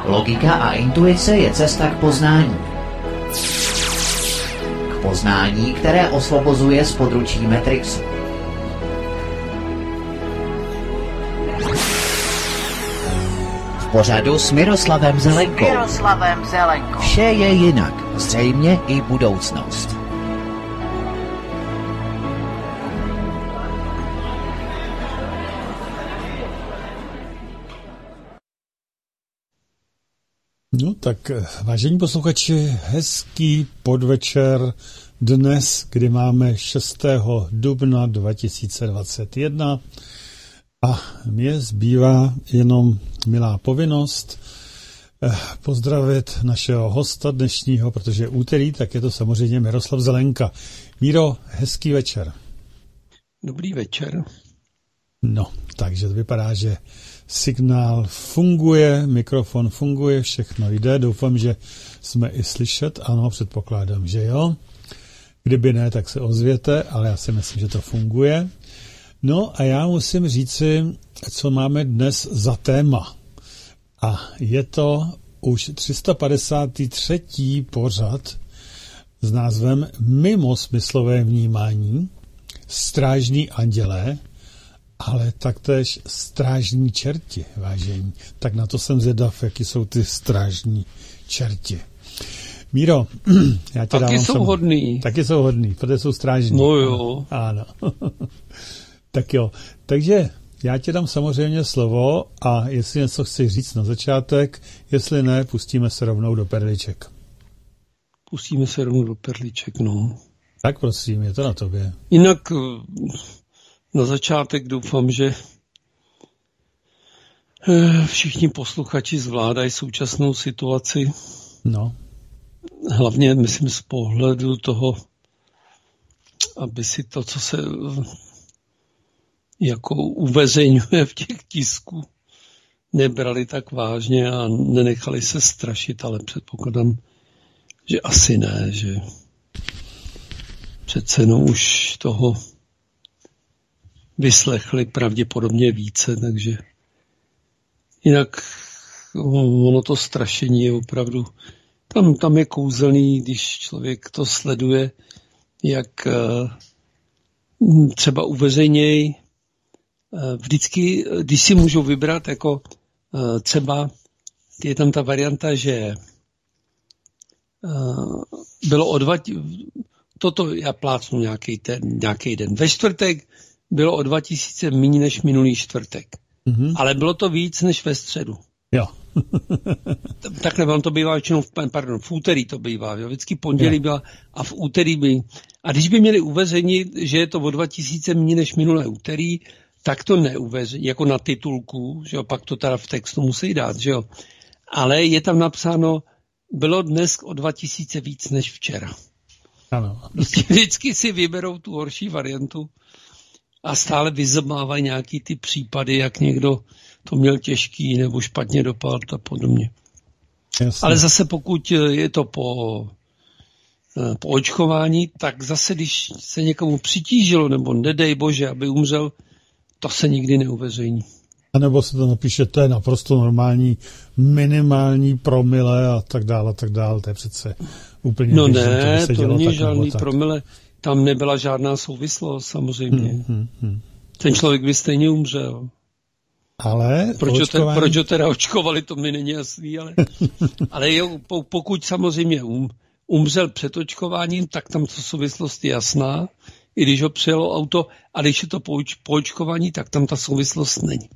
Logika a intuice je cesta k poznání. K poznání, které osvobozuje z područí Matrixu. V pořadu s Miroslavem Zelenkou. Vše je jinak, zřejmě i budoucnost. No tak, vážení posluchači, hezký podvečer dnes, kdy máme 6. dubna 2021 a mně zbývá jenom milá povinnost pozdravit našeho hosta dnešního, protože je úterý, tak je to samozřejmě Miroslav Zelenka. Míro, hezký večer. Dobrý večer. No, takže to vypadá, že signál funguje, mikrofon funguje, všechno jde. Doufám, že jsme i slyšet. Ano, předpokládám, že jo. Kdyby ne, tak se ozvěte, ale já si myslím, že to funguje. No a já musím říci, co máme dnes za téma. A je to už 353. pořad s názvem Mimo smyslové vnímání, strážní andělé, ale taktéž strážní čerti, vážení. Tak na to jsem zvědav, jaký jsou ty strážní čerti. Míro, já tě dávám... Taky jsou hodný, protože jsou strážní. No jo. Ano. Tak jo. Takže já ti dám samozřejmě slovo a jestli něco chci říct na začátek, jestli ne, pustíme se rovnou do perliček. No. Tak prosím, je to na tobě. Jinak na začátek doufám, že všichni posluchači zvládají současnou situaci. No. Hlavně, myslím, z pohledu toho, aby si to, co se jako uveřejňuje v těch tisku, nebrali tak vážně a nenechali se strašit, ale předpokládám, že asi ne, že přece jenom už toho vyslechli pravděpodobně více, takže jinak ono to strašení je opravdu, tam je kouzelný, když člověk to sleduje, jak třeba uveřejněj, vždycky, když si můžou vybrat, jako třeba je tam ta varianta, že bylo toto já plácnu nějaký den. Ve čtvrtek bylo o 2000 méně než minulý čtvrtek. Mm-hmm. Ale bylo to víc než ve středu. Jo. Takhle vám to bývá většinou, v úterý to bývá. Jo? Vždycky pondělí byla a v úterý by. A když by měli uveřejnit, že je to o 2000 méně než minulé úterý, tak to neuveřejní, jako na titulku, že jo? Pak to teda v textu musí dát, že jo. Ale je tam napsáno, bylo dnes o 2000 víc než včera. Ano. Vždycky si vyberou tu horší variantu a stále vyzmávají nějaký ty případy, jak někdo to měl těžký nebo špatně dopadl a podobně. Jasně. Ale zase pokud je to po očkování, tak zase když se někomu přitížilo nebo nedej bože, aby umřel, to se nikdy neuveřejní. A nebo se to napíše, to je naprosto normální, minimální promile a tak dále, to je přece úplně... No ne, to není žádný promile, tam nebyla žádná souvislost samozřejmě. Ten člověk by stejně umřel. Ale proč ho teda očkovali, to mi není jasný, ale pokud samozřejmě umřel před očkováním, tak tam ta souvislost je jasná, i když ho přijelo auto, a když je to po očkování, tak tam ta souvislost není.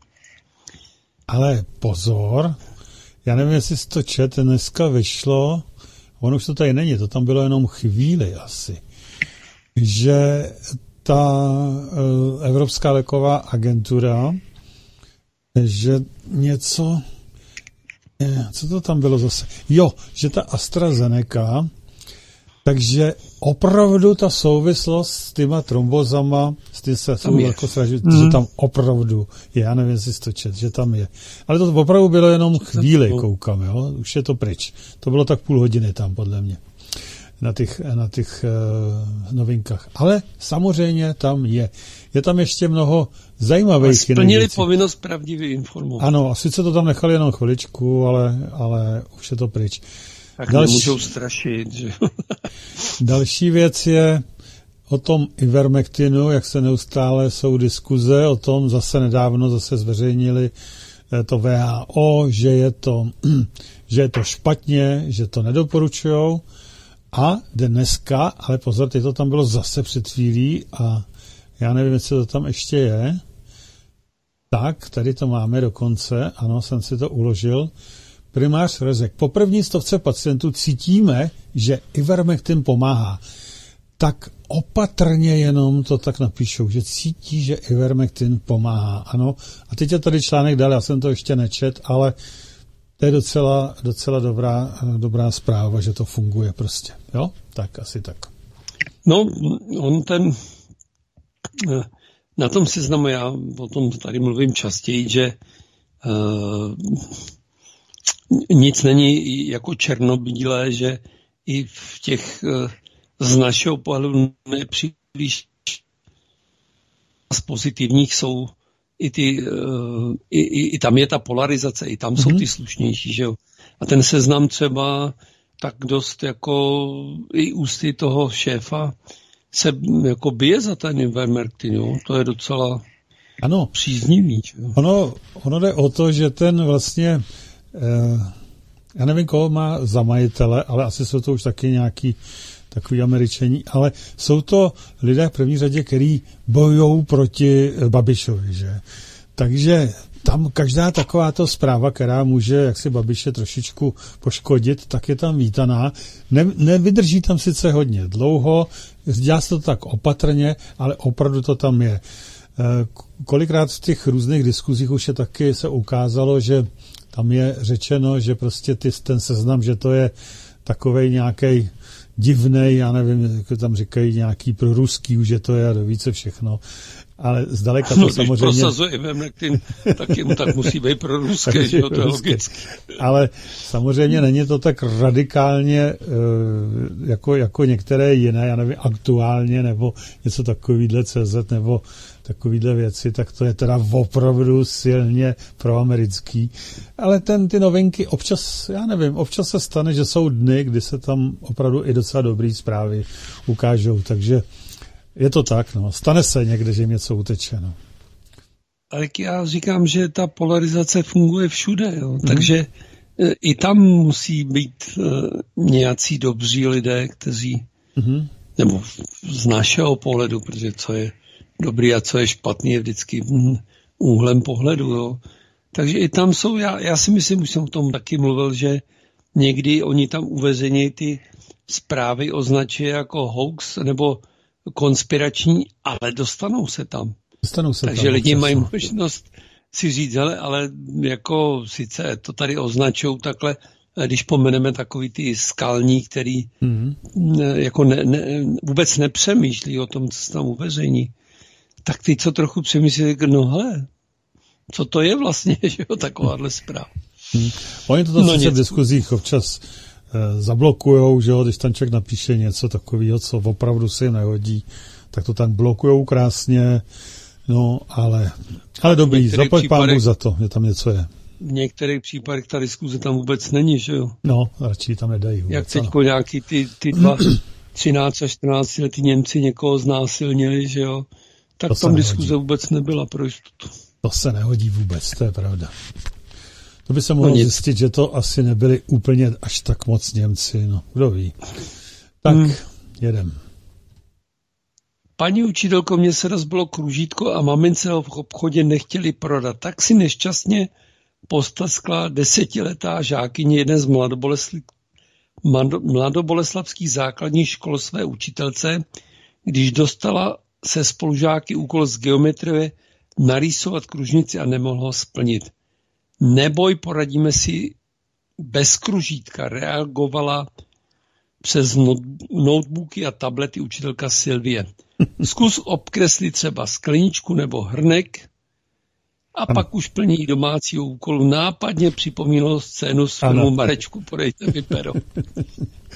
Ale pozor, já nevím, jestli jsi to čet, dneska vyšlo, ono už to tady není, to tam bylo jenom chvíli asi, že ta Evropská léková agentura, že něco, co to tam bylo zase? Jo, že ta AstraZeneca, takže opravdu ta souvislost s těma trombozama, s tím se že tam opravdu je, já nevím, jestli to čet, že tam je. Ale to opravdu bylo jenom chvíli, koukám, jo, už je to pryč. To bylo tak půl hodiny tam, podle mě. na těch novinkách. Ale samozřejmě tam je tam ještě mnoho zajímavých. Splnili povinnost pravdivě informovat. Ano, a sice to tam nechali jenom chviličku, ale už je to pryč. Tak nemůžou strašit. Že? Další věc je o tom Ivermectinu, jak se neustále jsou diskuze o tom, nedávno zveřejnili to WHO, že je to špatně, že to nedoporučujou. A dneska, ale pozor, teď to tam bylo zase před chvílí a já nevím, jestli to tam ještě je. Tak, tady to máme dokonce, ano, jsem si to uložil. Primář Rezek. Po první 100 pacientů cítíme, že Ivermectin pomáhá. Tak opatrně jenom to tak napíšou, že cítí, že Ivermectin pomáhá. Ano, a teď je tady článek dál, já jsem to ještě nečet, ale to je docela dobrá zpráva, že to funguje prostě. Jo? Tak, asi tak. No, na tom seznamu, já o tom tady mluvím častěji, že nic není jako černobílé, že i v těch z našeho pohledu nepříliš z pozitivních jsou i tam je ta polarizace, i tam jsou ty slušnější, že jo. A ten seznam třeba tak dost jako i ústy toho šéfa se jako bije za ten Ivermectin, jo. To je docela příznivý. Že jo? Ono jde o to, že ten vlastně já nevím, koho má za majitele, ale asi jsou to už taky nějaký takový Američani, ale jsou to lidé v první řadě, kteří bojují proti Babišovi, že? Takže tam každá takováto zpráva, která může jaksi Babiše trošičku poškodit, tak je tam vítaná. Nevydrží tam sice hodně dlouho, dělá se to tak opatrně, ale opravdu to tam je. Kolikrát v těch různých diskuzích už je taky se ukázalo, že tam je řečeno, že prostě ten seznam, že to je takovej nějaký divnej, já nevím, jak tam říkají nějaký proruský, už je to je a více všechno. Ale zdaleka to samozřejmě... Když prosazuje Ivermectin, tak musí být proruské, že to je logicky. Ale samozřejmě není to tak radikálně jako některé jiné, já nevím, aktuálně, nebo něco takovýhle CZ, nebo takovýhle věci, tak to je teda opravdu silně proamerický. Ale ty novinky občas, já nevím, občas se stane, že jsou dny, kdy se tam opravdu i docela dobrý zprávy ukážou, takže je to tak, no. Stane se někde, že něco uteče, no. Ale já říkám, že ta polarizace funguje všude, jo. Takže i tam musí být nějací dobří lidé, kteří, nebo z našeho pohledu, protože co je dobrý a co je špatný, je vždycky úhlem pohledu, jo. Takže i tam jsou, já si myslím, už jsem o tom taky mluvil, že někdy oni tam uvezení ty zprávy označuje jako hoax nebo konspirační, ale dostanou se tam. Takže lidi mají možnost si říct, ale jako sice to tady označují takhle, když pomeneme takový ty skalní, který jako vůbec nepřemýšlí o tom, co se tam uveřejní, tak ty, co trochu přemýšlí, no hele, co to je vlastně, že jo, takováhle zpráva. Oni to sice v diskuzích občas zablokujou, že jo, když tam člověk napíše něco takového, co opravdu se jim nehodí, tak to tam blokujou krásně, no, ale dobrý, zaplať pánu za to, že tam něco je. V některých případech ta diskuze tam vůbec není, že jo? No, radši tam nedají vůbec. Jak teďko nějaký ty dva 13 a 14 letý Němci někoho znásilnili, že jo? Tak tam diskuze vůbec nebyla pro jistotu. To se nehodí vůbec, to je pravda. To by se mohlo zjistit, že to asi nebyli úplně až tak moc Němci, no, kdo ví. Tak, jedem. Paní učitelko, mně se rozbilo kružítko a mamince ho v obchodě nechtěli prodat. Tak si nešťastně postaskla 10letá žákyně jedné z mladoboleslavských základních škol své učitelce, když dostala se spolužáky úkol z geometrie narýsovat kružnici a nemohla ho splnit. Neboj, poradíme si bez kružítka, reagovala přes notebooky a tablety učitelka Sylvie. Zkus obkreslit třeba skleničku nebo hrnek a pak už plní domácího úkolu. Nápadně připomínalo scénu z filmu Marečku, podejte mi pero.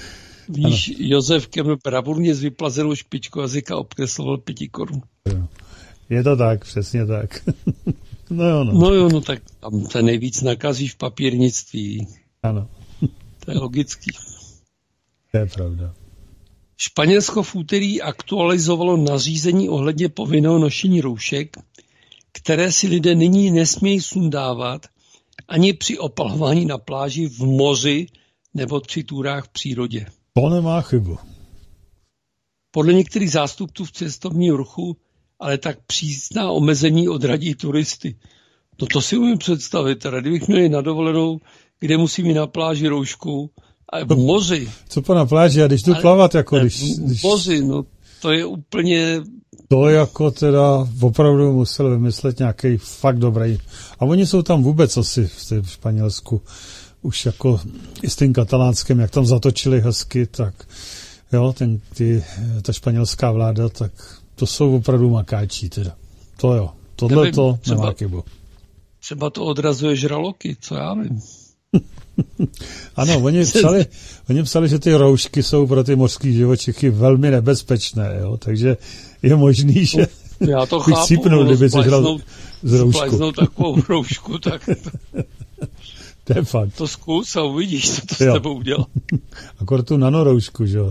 V níž Josef Keml bravurně s vyplazenou špičkou jazyka obkresloval 5 korun. Je to tak, přesně tak. No jo, tak tam se nejvíc nakazí v papírnictví. Ano. To je logický. To je pravda. Španělsko v úterý aktualizovalo nařízení ohledně povinného nošení roušek, které si lidé nyní nesmějí sundávat ani při opalování na pláži, v moři nebo při túrách v přírodě. To nemá chybu. Podle některých zástupců v cestovním ruchu ale tak přísná omezení odradí turisty. To si umím představit. Teda, kdybych měl na dovolenou, kde musím jít na pláži roušku, a v moři. Co po na pláži, a když jdu plavat, jako když... V moři, no to je úplně... To jako teda opravdu musel vymyslet nějaký fakt dobrý. A oni jsou tam vůbec asi v Španělsku už jako i s tím katalánským, jak tam zatočili hezky, tak jo, ta španělská vláda, tak to jsou opravdu makáčí teda. To jo, tohle to nemá chybu. Třeba to odrazuje žraloky, co já vím. Ano, oni psali, že ty roušky jsou pro ty mořský živočichy velmi nebezpečné, jo? Takže je možný, že já to chápu, cípnul, kdyby si žral z roušku. Takovou roušku, tak to je fakt. To zkus a uvidíš, co to s tebou udělá. Akor tu nanoroušku, že jo,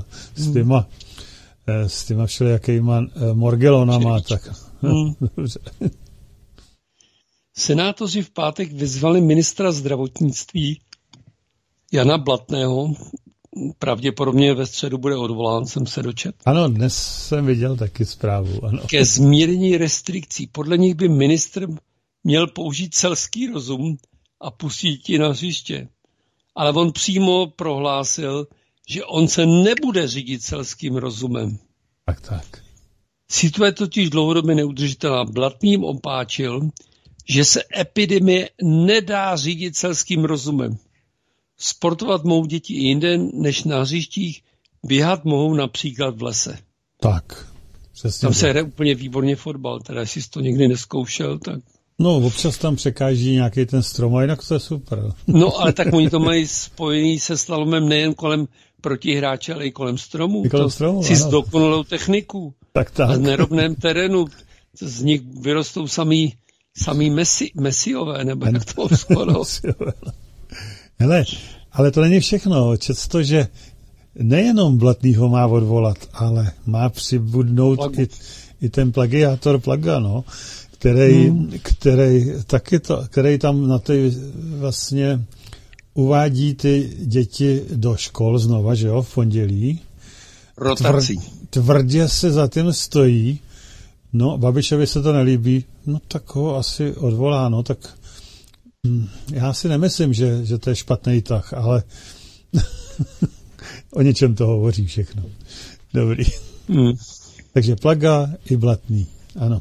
s těma všelijakýma morgelonama, tak. Dobře. Senátoři v pátek vyzvali ministra zdravotnictví Jana Blatného, pravděpodobně ve středu bude odvolán, jsem se dočetl. Ano, dnes jsem viděl taky zprávu. Ano. Ke zmírnění restrikcí. Podle nich by ministr měl použít selský rozum a pustit ji na hřiště. Ale on přímo prohlásil, že on se nebude řídit selským rozumem. Tak. Situace totiž dlouhodobě neudržitelná. Blatným opáčil, že se epidemie nedá řídit selským rozumem. Sportovat mohou děti i jinde než na hřištích, běhat mohou například v lese. Tak, přesně. Tam se hraje úplně výborně fotbal, teda jestli jsi to někdy neskoušel, tak... No, občas tam překáží nějaký ten strom, a jinak to je super. No, ale tak oni to mají spojený se slalomem nejen kolem protihráče, ale i kolem stromů. Si s dokonalou techniku. Tak. A v nerovném terénu z nich vyrostou samý mesiové, nebo jak to skoro. Hele, ale to není všechno. Četl to, že nejenom Blatnýho má odvolat, ale má přibudnout i ten plagiátor Plaga, no, který tam na ty vlastně uvádí ty děti do škol znova, že jo, v pondělí. Rotací. Tvrdě se za tím stojí. No, Babišovi se to nelíbí, no tak ho asi odvolá, no tak já si nemyslím, že to je špatný tah, ale o něčem to hovoří všechno. Dobrý. Takže Plaga i Blatný, ano.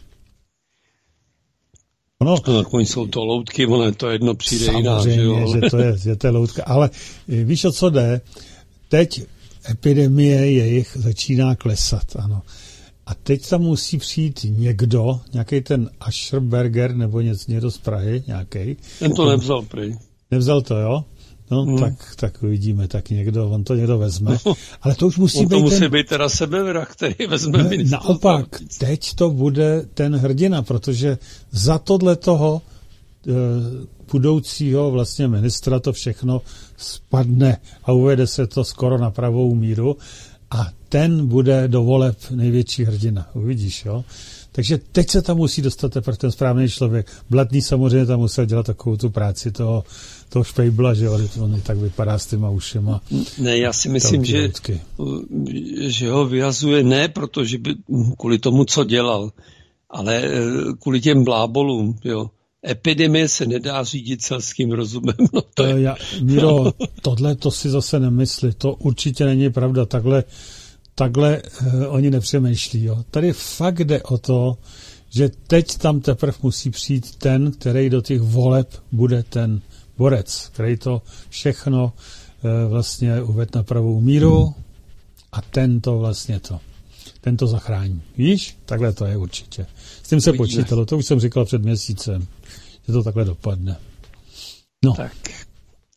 No, oni jsou to loutky, ono to jedno přijde jiná. Samozřejmě, že to je loutka, ale víš, o co jde? Teď epidemie jejich začíná klesat, ano. A teď tam musí přijít nějaký ten Ascherberger nebo někdo z Prahy, nějaký. Ten to nevzal prý. Nevzal to, jo? No, tak uvidíme, tak on to někdo vezme. Ale to už musí být teda sebevrah, který vezme ministr. Naopak, teď to bude ten hrdina, protože za tohletoho budoucího vlastně ministra to všechno spadne a uvede se to skoro na pravou míru a ten bude do voleb největší hrdina. Uvidíš, jo? Takže teď se tam musí dostat teprve ten správný člověk. Blatný samozřejmě tam musel dělat takovou tu práci toho Špejbla, že on tak vypadá s těma ušema. Ne, já si myslím, že ho vyhazuje ne protože by kvůli tomu, co dělal, ale kvůli těm blábolům, jo. Epidemie se nedá řídit selským rozumem. No Míro, tohle to si zase nemyslí, to určitě není pravda, takhle oni nepřemýšlí. Jo. Tady fakt jde o to, že teď tam teprve musí přijít ten, který do těch voleb bude ten borec, který to všechno vlastně uvede na pravou míru a ten to zachrání. Víš? Takhle to je určitě. S tím se počítalo, to už jsem říkal před měsícem, že to takhle dopadne. No. Tak.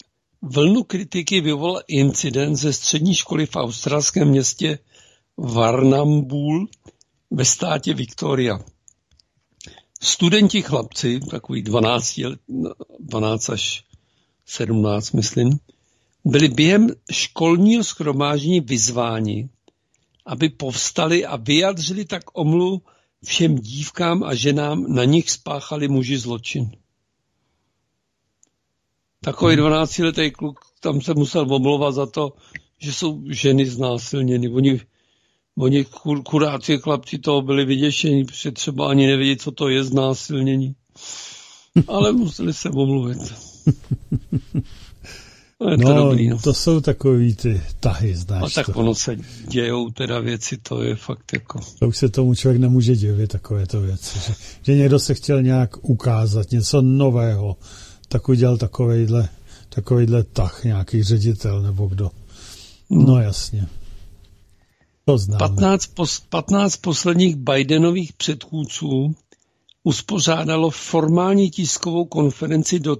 Vlnu kritiky vyvolal incident ze střední školy v australském městě Warrnambool ve státě Victoria. Studenti chlapci, takový 12 až 17, myslím, byli během školního shromáždění vyzváni, aby povstali a vyjadřili tak omluvu všem dívkám a ženám, na nich spáchali muži zločin. Takový 12letý kluk tam se musel omlouvat za to, že jsou ženy znásilněny. Oni kuráci chlapci toho byli vyděšení, protože třeba ani nevědí, co to je znásilnění. Ale museli se omluvit. To jsou takový ty tahy, znáš. A tak ono se dějou teda věci, to je fakt jako... To už se tomu člověk nemůže divit, takovéto věci. Že někdo se chtěl nějak ukázat, něco nového, tak udělal takovejhle tah, nějaký ředitel nebo kdo. No jasně. To známe. 15 posledních Bidenových předchůdců uspořádalo formální tiskovou konferenci do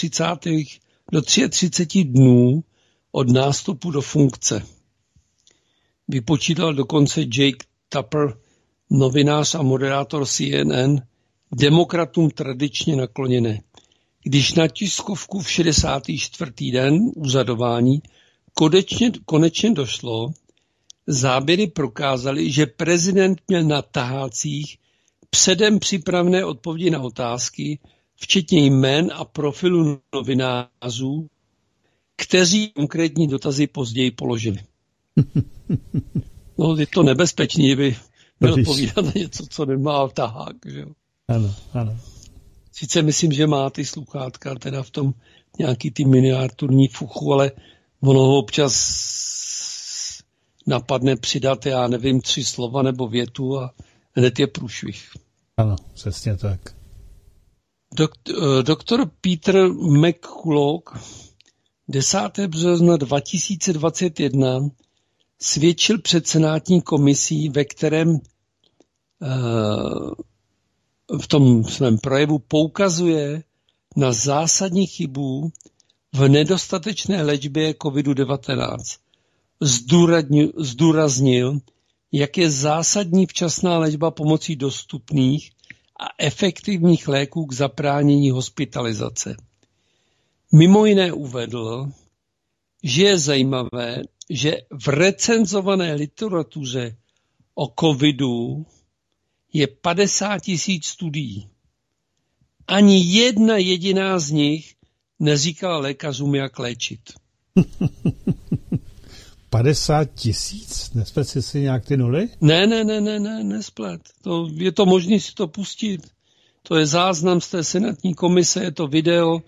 33 dnů od nástupu do funkce. Vypočítal dokonce Jake Tapper, novinář a moderátor CNN, demokratům tradičně nakloněné. Když na tiskovku v 64. den úřadování konečně došlo, záběry prokázaly, že prezident měl na tahácích předem připravené odpovědi na otázky, včetně jmén a profilu novinářů, kteří konkrétní dotazy později položili. No, je to nebezpečný, kdyby měl odpovídat na něco, co nemá tahák, že jo? Ano. Sice myslím, že má ty sluchátka, teda v tom nějaký ty miniaturní fuchu, ale ono ho občas napadne přidat, já nevím, 3 slova nebo větu a hned je průšvih. Ano, přesně tak. Doktor Peter McCulloch 10. března 2021 svědčil před senátní komisí, ve kterém v tom svém projevu poukazuje na zásadní chybu v nedostatečné léčbě COVID-19. Zdůraznil, jak je zásadní včasná léčba pomocí dostupných a efektivních léků k zabránění hospitalizace. Mimo jiné uvedl, že je zajímavé, že v recenzované literatuře o covidu je 50 000 studií. Ani jedna jediná z nich neříkala lékařům, jak léčit. 50 000? Nesplet si nějak ty nuly? Ne, nesplet. Je to možné si to pustit. To je záznam z té senátní komise, je to video.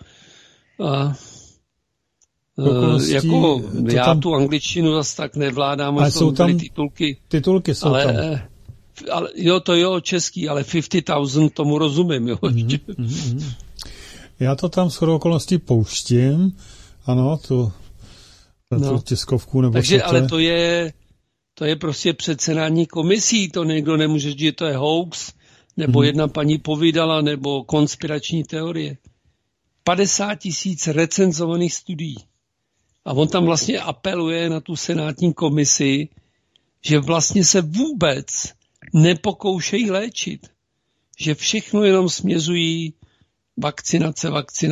Já tu angličtinu zase tak nevládám, ale jsou tam titulky. Titulky jsou ale, tam. Ale jo, český, ale 50 000 tomu rozumím, jo. Já to tam shodou okolností pouštím, ano, tu tiskovku nebo takže, co to je. Ale to je prostě před senátní komisí, to někdo nemůže říct, že to je hoax, nebo jedna paní povídala, nebo konspirační teorie. 50 000 recenzovaných studií. A on tam vlastně apeluje na tu senátní komisi, že vlastně se vůbec nepokoušejí léčit. Že všechno jenom směřují vakcinace.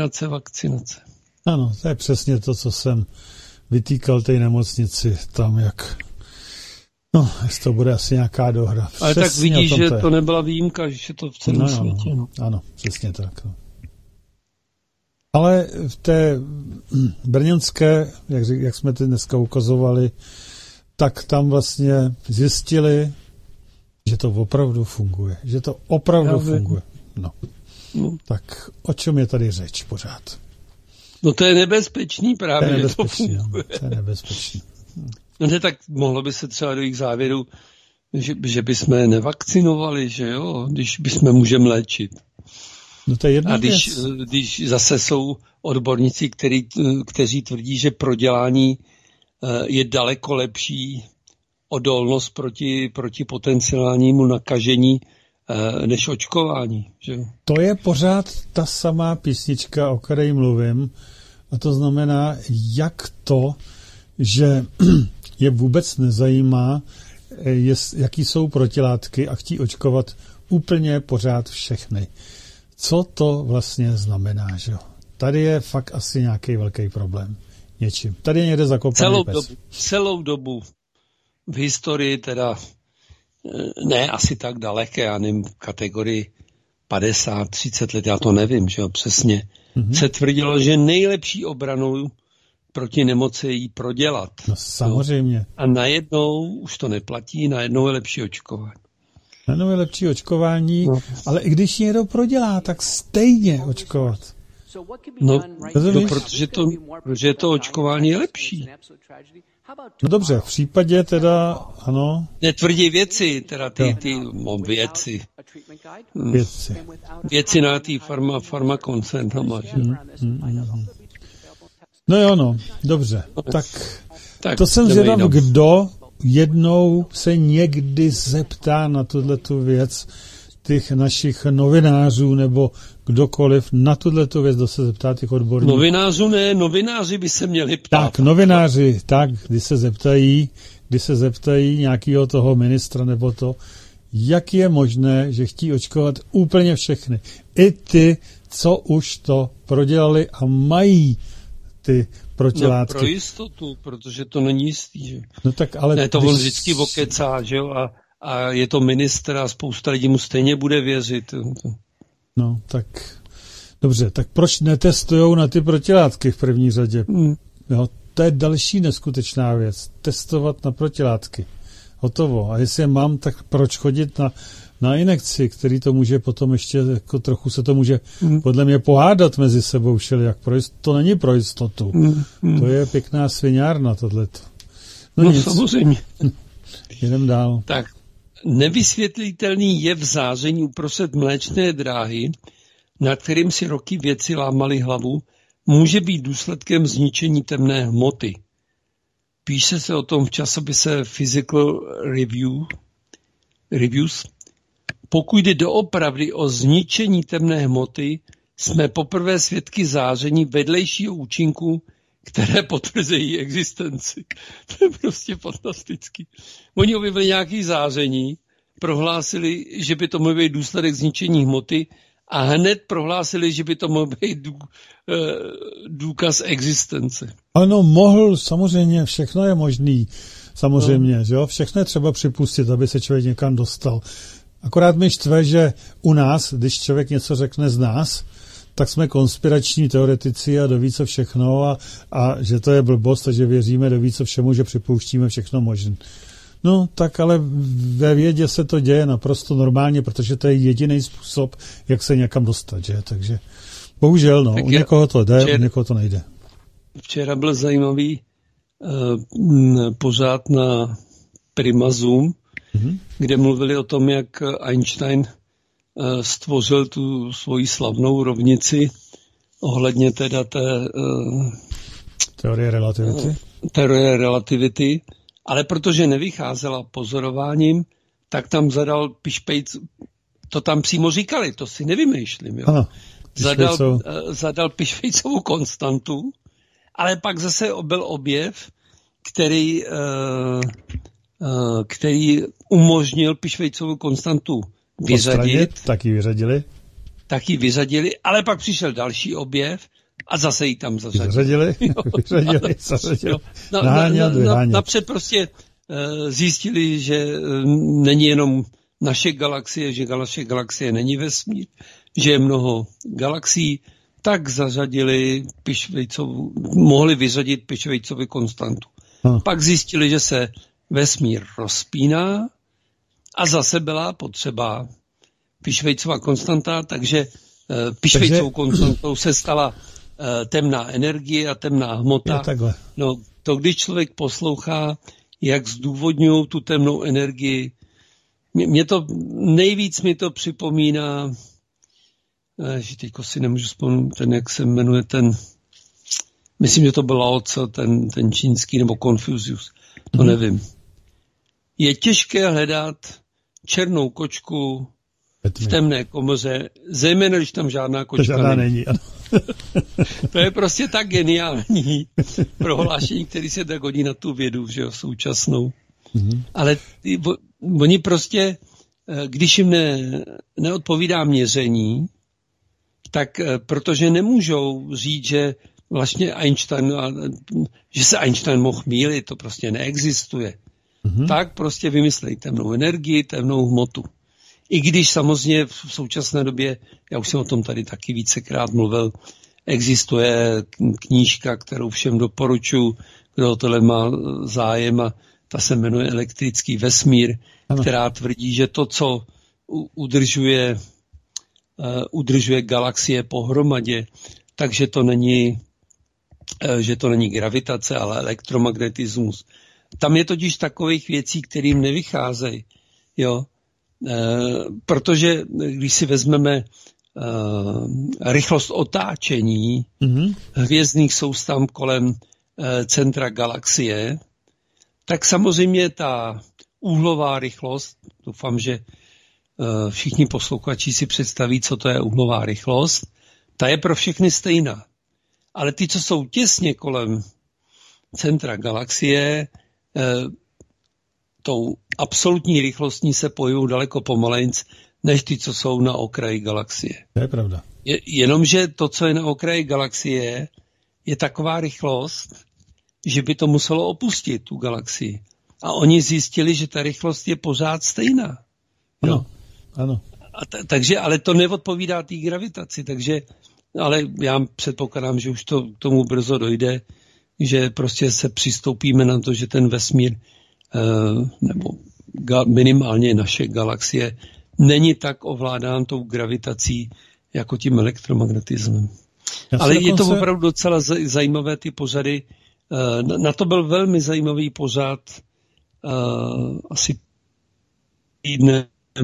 Ano, to je přesně to, co jsem vytýkal té nemocnici tam, jak... No, jestli to bude asi nějaká dohra. Ale přesně tak vidíš, že to nebyla výjimka, že to v celém světě. Ano, přesně tak. No. Ale v té brněnské, jak jsme ty dneska ukazovali, tak tam vlastně zjistili, že to opravdu funguje. Že to opravdu funguje. No. Tak o čem je tady řeč pořád? No to je nebezpečný právě, že to funguje. To je nebezpečný. No ne, tak mohlo by se třeba dojít k závěru, že bychom nevakcinovali, že jo, když bychom můžeme léčit. No to je jedna když zase jsou odborníci, kteří tvrdí, že prodělání je daleko lepší odolnost proti potenciálnímu nakažení než očkování. Že? To je pořád ta samá písnička, o které mluvím, A to znamená, jak to, že je vůbec nezajímá, jaký jsou protilátky a chtí očkovat úplně pořád všechny. Co to vlastně znamená, že jo? Tady je fakt asi nějaký velký problém. Něčím. Tady je někde zakopaný pes. Celou dobu v historii teda ne asi tak daleké, já nevím, v kategorii 50-30 let, já to nevím, že jo, přesně, se tvrdilo, že nejlepší obranou proti nemoci je jí prodělat. No samozřejmě. Jo. A najednou už to neplatí, najednou je lepší očkování. Najednou je lepší očkování, ale i když někdo prodělá, tak stejně očkovat. No, protože to očkování je lepší. No dobře, v případě teda, ano. Netvrdí věci, teda věci na té farmakoncernama. No jo, no, dobře. Tak to jsem zvědav, kdo jednou se někdy zeptá na tuto věc těch našich novinářů nebo kdokoliv na tuto věc, kdo se zeptá těch odborníků. Novinářů ne, novináři by se měli ptát. Tak, novináři, tak, když se zeptají nějakého toho ministra nebo to, jak je možné, že chtí očkovat úplně všechny. I ty, co už to prodělali a mají ty protilátky. No pro jistotu, protože to není jistý, že? No tak ale... Ne, to on vždycky okecá, že jo, a je to ministr a spousta lidí mu stejně bude věřit. No, tak dobře, tak proč netestujou na ty protilátky v první řadě? Jo, to je další neskutečná věc. Testovat na protilátky. Hotovo. A jestli je mám, tak proč chodit na injekci, který to může potom ještě, jako trochu se to může podle mě pohádat mezi sebou všelijak. To není pro jistotu. To je pěkná sviňárna tohleto. No samozřejmě. Jedem dál. Tak, nevysvětlitelný jev záření uprostřed mléčné dráhy, nad kterým si roky vědci lámali hlavu, může být důsledkem zničení temné hmoty. Píše se o tom v časopise Physical Reviews. Pokud jde doopravdy o zničení temné hmoty, jsme poprvé svědky záření vedlejšího účinku, které potvrzují existenci. To je prostě fantastický. Oni objevili nějaké záření, prohlásili, že by to mohl být důsledek zničení hmoty a hned prohlásili, že by to mohl být důkaz existence. Ano, mohl, samozřejmě, všechno je možný. Samozřejmě, že jo? Všechno je třeba připustit, aby se člověk někam dostal. Akorát mi štve, že u nás, když člověk něco řekne z nás, tak jsme konspirační teoretici a doví co všechno a že to je blbost a že věříme doví co všemu, že připouštíme všechno možné. No, tak ale ve vědě se to děje naprosto normálně, protože to je jediný způsob, jak se někam dostat, že? Takže bohužel, no, u někoho to jde, u někoho to nejde. Včera byl zajímavý pořád na Prima Zoom, kde mluvili o tom, jak Einstein stvořil tu svoji slavnou rovnici ohledně teda té teorie relativity, ale protože nevycházela pozorováním, tak tam zadal Pišpejc, to tam přímo říkali, to si nevymýšlím. Jo? Ano, zadal Pišpejcovu konstantu, ale pak zase byl objev, který umožnil Pišpejcovu konstantu vyřadit. Taky vyřadili, ale pak přišel další objev a zase ji tam zařadili. Zařadili. Napřed prostě zjistili, že není jenom naše galaxie, že naše galaxie není vesmír, že je mnoho galaxií, tak zařadili mohli vyřadit Pišpejcovu konstantu. Pak zjistili, že se vesmír rozpíná a zase byla potřeba Pišpejcova konstanta, takže Pišpejcovou konstantou se stala temná energie a temná hmota. No, to když člověk poslouchá, jak zdůvodňují tu temnou energii, nejvíc mi to připomíná, že teďko si nemůžu vzpomenout, jak se jmenuje myslím, že to byl Lao Tse, ten čínský, nebo Confucius, to nevím. Je těžké hledat černou kočku v temné komoře, zejména když tam žádná kočka není. To je prostě tak geniální prohlášení, který se tak hodí na tu vědu, že jo, současnou. Mm-hmm. Ale oni prostě, když jim neodpovídá měření, tak protože nemůžou říct, že vlastně že se Einstein mohl mýlit, to prostě neexistuje. Mm-hmm. Tak prostě vymyslejí temnou energii, temnou hmotu. I když samozřejmě v současné době, já už jsem o tom tady taky vícekrát mluvil, existuje knížka, kterou všem doporučuji, kdo tohle má zájem, a ta se jmenuje Elektrický vesmír, která tvrdí, že to, co udržuje galaxie pohromadě, takže to není gravitace, ale elektromagnetismus. Tam je totiž takových věcí, kterým nevycházejí. Jo? Protože když si vezmeme rychlost otáčení hvězdných soustav kolem centra galaxie, tak samozřejmě ta úhlová rychlost, doufám, že všichni posluchači si představí, co to je úhlová rychlost, ta je pro všechny stejná. Ale ty, co jsou těsně kolem centra galaxie, tou absolutní rychlostní se pohybují daleko pomalejc, než ty, co jsou na okraji galaxie. To je pravda. Jenomže to, co je na okraji galaxie, je taková rychlost, že by to muselo opustit tu galaxii. A oni zjistili, že ta rychlost je pořád stejná. Jo? Ano. Takže, ale to neodpovídá té gravitaci, takže, ale já předpokládám, že už to k tomu brzo dojde, že prostě se přistoupíme na to, že ten vesmír, nebo minimálně naše galaxie, není tak ovládán tou gravitací, jako tím elektromagnetismem. Ale je to opravdu docela zajímavé, ty pořady. Na to byl velmi zajímavý pořad asi týdnem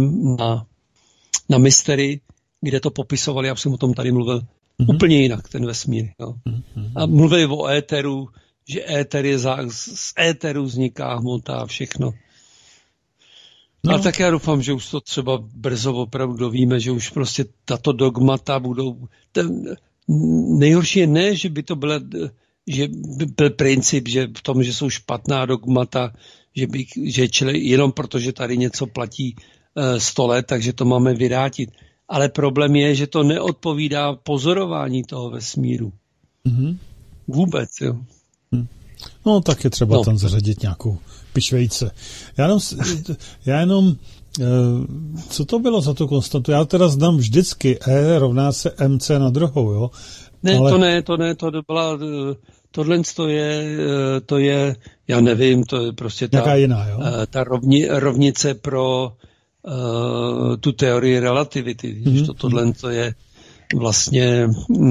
na Mystery, kde to popisovali, já jsem o tom tady mluvil, úplně jinak, ten vesmír. Jo. A mluvili o éteru, že éter je z éteru vzniká hmota a všechno. No. Ale tak já doufám, že už to třeba brzo opravdu dovíme, že už prostě tato dogmata budou... Nejhorší je ne, že by to bylo, že by byl princip, že v tom, že jsou špatná dogmata, že jenom protože tady něco platí 100 let, takže to máme vyrátit. Ale problém je, že to neodpovídá pozorování toho vesmíru. Mm-hmm. Vůbec, jo. No, tak je třeba tam zařadit nějakou pišvejce. Já jenom co to bylo za tu konstantu? Já teda znám vždycky E rovná se MC na druhou, jo? Ne, ale... to byla... Tohle to je, já nevím, to je prostě ta rovnice pro tu teorii relativity. Tohle to je vlastně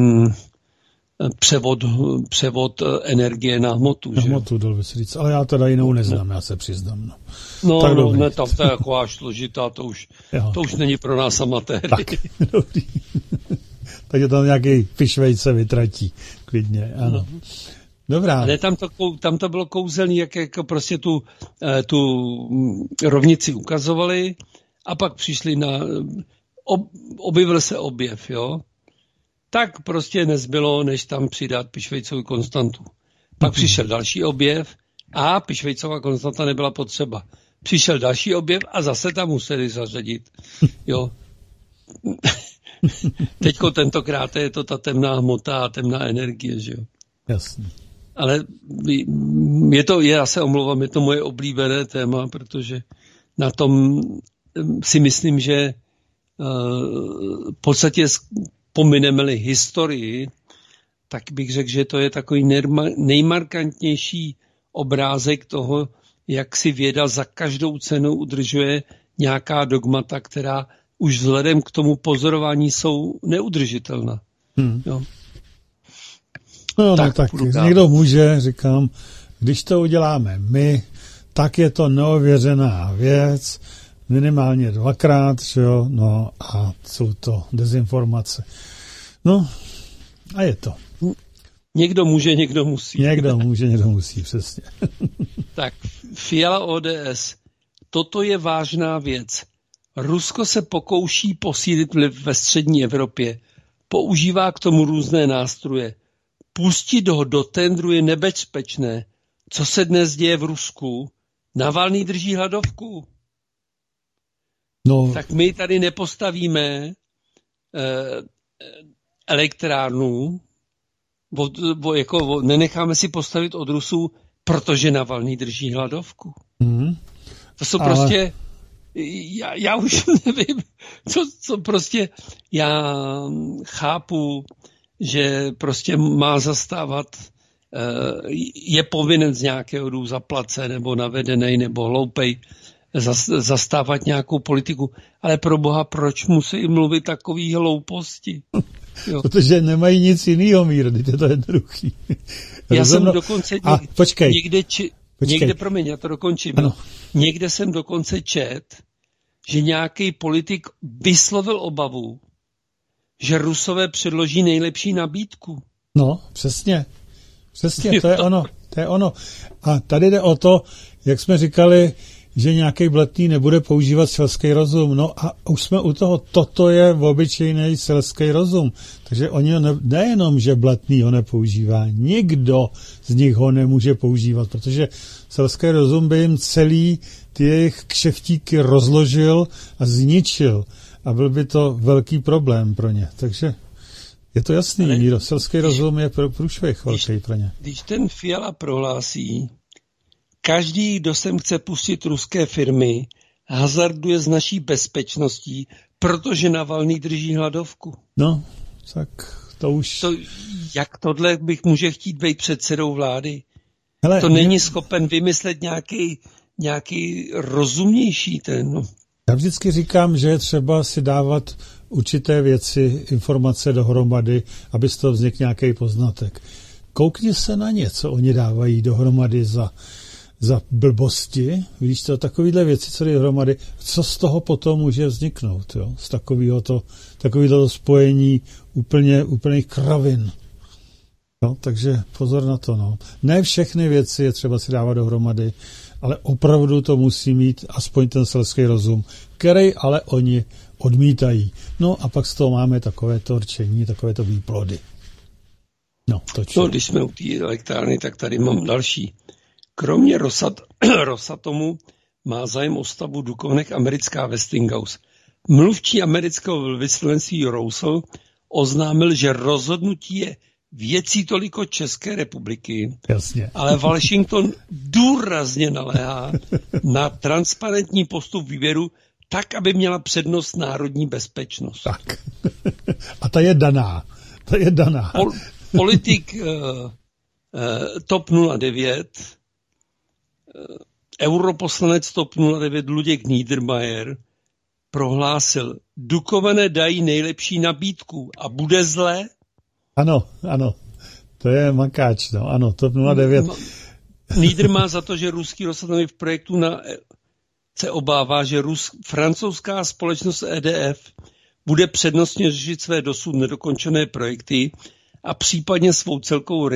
převod energie na hmotu. Na hmotu, dal bych si říct. Ale já teda jinou neznám, já se přiznám. Ne, to je jako až složitá, to už není pro nás amatéry. Tak, dobrý. Takže tam nějaký pišvejce vytratí, klidně, ano. Dobrá. Ale tam to bylo kouzelný, jak jako prostě tu rovnici ukazovali a pak přišli objevil se objev, jo. Tak prostě nezbylo, než tam přidat pišvejcovou konstantu. Pak přišel další objev a pišvejcová konstanta nebyla potřeba. Přišel další objev a zase tam museli zařadit, jo. Teďko tentokrát je to ta temná hmota a temná energie, že jo. Jasně. Ale já se omlouvám, je to moje oblíbené téma, protože na tom si myslím, že v podstatě pomineme-li historii, tak bych řekl, že to je takový nejmarkantnější obrázek toho, jak si věda za každou cenu udržuje nějaká dogmata, která už vzhledem k tomu pozorování jsou neudržitelná. Jo. No, tak někdo může, říkám, když to uděláme my, tak je to neověřená věc, minimálně 2krát, že jo, no a jsou to dezinformace. No a je to. Někdo může, někdo musí. Někdo může, někdo musí, přesně. Tak, Fiala ODS, toto je vážná věc. Rusko se pokouší posílit vliv ve střední Evropě. Používá k tomu různé nástroje. Pustit ho do tendru je nebezpečné. Co se dnes děje v Rusku? Navalný drží hladovku. No. Tak my tady nepostavíme elektrárnu, nenecháme si postavit od Rusů, protože Navalný drží hladovku. To jsou prostě, já už nevím, co prostě, já chápu, že prostě má zastávat, je povinen z nějakého důvodu zaplacen, nebo navedený, nebo hloupej, zastávat nějakou politiku. Ale pro Boha, proč musí mluvit takový hlouposti? Jo. Protože nemají nic jiného, Míro, je to jednoduchý. Já jsem dokonce někde, promiň, já to dokončím. Ano. Někde jsem dokonce čet, že nějaký politik vyslovil obavu, že Rusové předloží nejlepší nabídku. No, přesně, to je ono. A tady jde o to, jak jsme říkali, že nějaký Blatný nebude používat selský rozum. No a už jsme u toho, toto je obyčejný selský rozum. Takže oni nejenom, že Blatný ho nepoužívá, nikdo z nich ho nemůže používat, protože selský rozum by jim celý ty jejich kšeftíky rozložil a zničil. A byl by to velký problém pro ně. Takže je to jasný, Míro, selský rozum je průšvih velký pro ně. Když ten Fiala prohlásí, každý, kdo sem chce pustit ruské firmy, hazarduje s naší bezpečností, protože Navalný drží hladovku. No, tak to už... Jak tohle může chtít být předsedou vlády? Hele, to není schopen vymyslet nějaký rozumnější ten. No. Já vždycky říkám, že je třeba si dávat určité věci, informace dohromady, aby z toho vznikl nějaký poznatek. Koukni se na ně, co oni dávají dohromady za blbosti, víš to, takovýhle věci, co dohromady, co z toho potom může vzniknout, jo? Z takovýhle spojení úplných kravin. No, takže pozor na to, no. Ne všechny věci je třeba si dávat dohromady, ale opravdu to musí mít aspoň ten selský rozum, který ale oni odmítají. No a pak z toho máme takovéto rčení, takovéto výplody. No, když jsme u té elektrárny, tak tady mám další. Kromě Rosatomu má zájem o stavbu Dukovnek americká Westinghouse. Mluvčí amerického velvyslanectví Russell oznámil, že rozhodnutí je věcí toliko České republiky, jasně. Ale Washington důrazně naléhá na transparentní postup výběru tak, aby měla přednost národní bezpečnost. Tak. A ta je daná. Politik TOP 09, europoslanec TOP 09 Luděk Niedermayer prohlásil, Dukovany dají nejlepší nabídku a bude zlé? Ano, to je makáč, no, ano, TOP 09. Nieder má za to, že ruský Rosatom v projektu se obává, že francouzská společnost EDF bude přednostně řešit své dosud nedokončené projekty a případně svou celkovou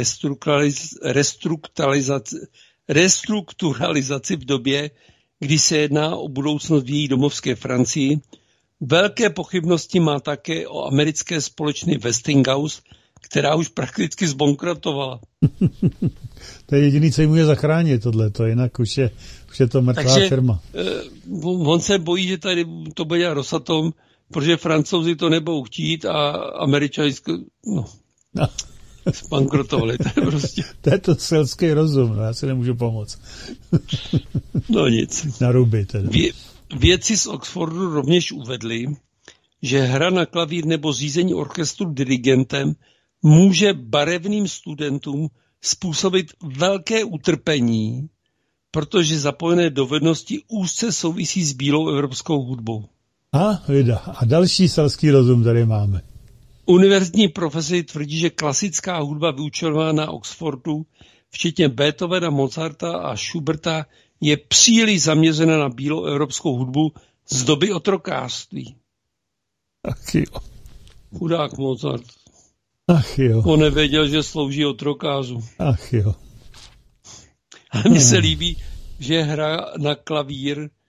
restrukturalizaci v době, kdy se jedná o budoucnost v její domovské Francii. Velké pochybnosti má také o americké společnosti Westinghouse, která už prakticky zbankrotovala. To je jediný, co jim může zachránit tohleto, jinak už je to mrtvá firma. On se bojí, že tady to bude Rosatom, protože Francouzi to nebudou chtít a Američané zbankrotovali. To je to selský rozum, já si nemůžu pomoct. No nic. Na ruby teda. Vědci z Oxfordu rovněž uvedli, že hra na klavír nebo řízení orchestru dirigentem může barevným studentům způsobit velké utrpení, protože zapojené dovednosti úzce souvisí s bílou evropskou hudbou. A další selský rozum tady máme. Univerzitní profesoři tvrdí, že klasická hudba vyučovaná na Oxfordu, včetně Beethovena, Mozarta a Schuberta, je příliš zaměřena na bílou evropskou hudbu z doby otrokářství. Ach jo. Chudák Mozart. Ach jo. On nevěděl, že slouží otrokářů. Ach jo. A mně se líbí, že hra na klavír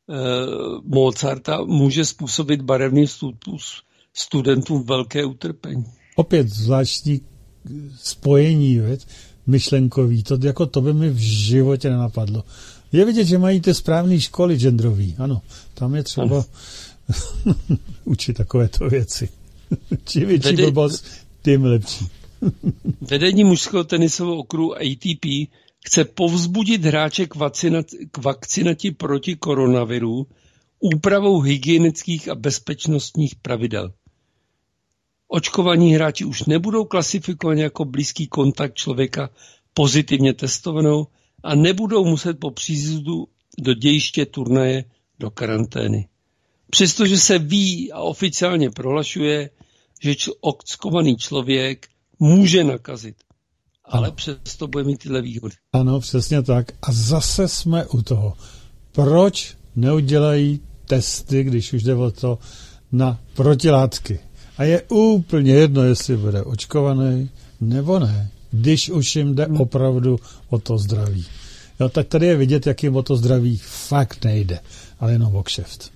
Mozarta může způsobit barevným studentům velké utrpení. Opět zvláštní spojení, myšlenkový, to by mi v životě nenapadlo. Je vidět, že mají ty správné školy genderový, ano, tam je třeba učit takovéto věci. Čím větší blbost, tím lepší. Vedení mužského tenisového okruhu ATP chce povzbudit hráče k vakcinaci proti koronaviru úpravou hygienických a bezpečnostních pravidel. Očkovaní hráči už nebudou klasifikovaní jako blízký kontakt člověka pozitivně testovanou a nebudou muset po příjezdu do dějiště turnaje do karantény. Přestože se ví a oficiálně prohlašuje, že očkovaný člověk může nakazit, ale přesto bude mít tyhle výhody. Ano, přesně tak. A zase jsme u toho. Proč neudělají testy, když už jde o to, na protilátky? A je úplně jedno, jestli bude očkovaný nebo ne, když už jim jde opravdu o to zdraví. Jo, tak tady je vidět, jak jim o to zdraví fakt nejde, ale jenom o kšeft.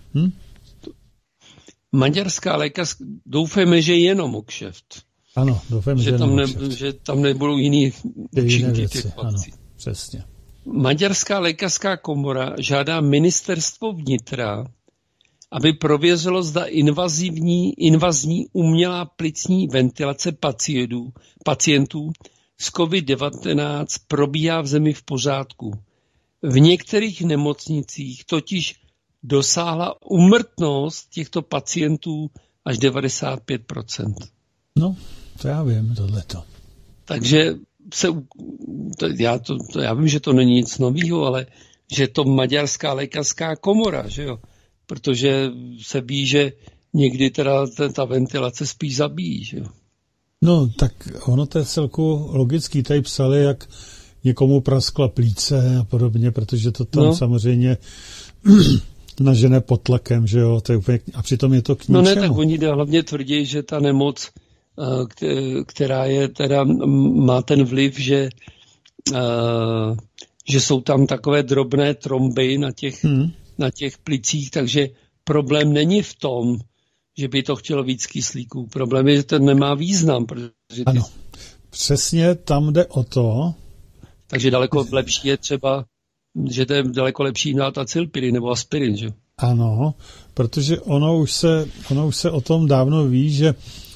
Maďarská lékařská, doufáme, že jenom o kšeft. Ano, doufám, že tam nebudou jiný účinky těch ano, přesně. Maďarská lékařská komora žádá ministerstvo vnitra, aby prověřilo, zda invazní umělá plicní ventilace pacientů s COVID-19 probíhá v zemi v pořádku. V některých nemocnicích totiž dosáhla úmrtnost těchto pacientů až 95%. No, to já vím, tohleto. Takže já vím, že to není nic nového, ale že to maďarská lékařská komora, že jo? Protože se ví, že někdy teda ta ventilace spíš zabíjí, že jo? No, tak ono to je celku logický. Tady psali, jak někomu praskla plíce a podobně, protože to tam samozřejmě nažené pod tlakem, že jo? To je úplně, a přitom je to k ničemu. No ne, tak oni hlavně tvrdí, že ta nemoc, která je teda, má ten vliv, že jsou tam takové drobné tromby na těch plicích, takže problém není v tom, že by to chtělo víc kyslíků. Problém je, že to nemá význam. Ano, přesně tam jde o to. Takže daleko lepší je třeba, že to je daleko lepší dát acylpirin nebo aspirin, že? Ano, protože ono už se o tom dávno ví, že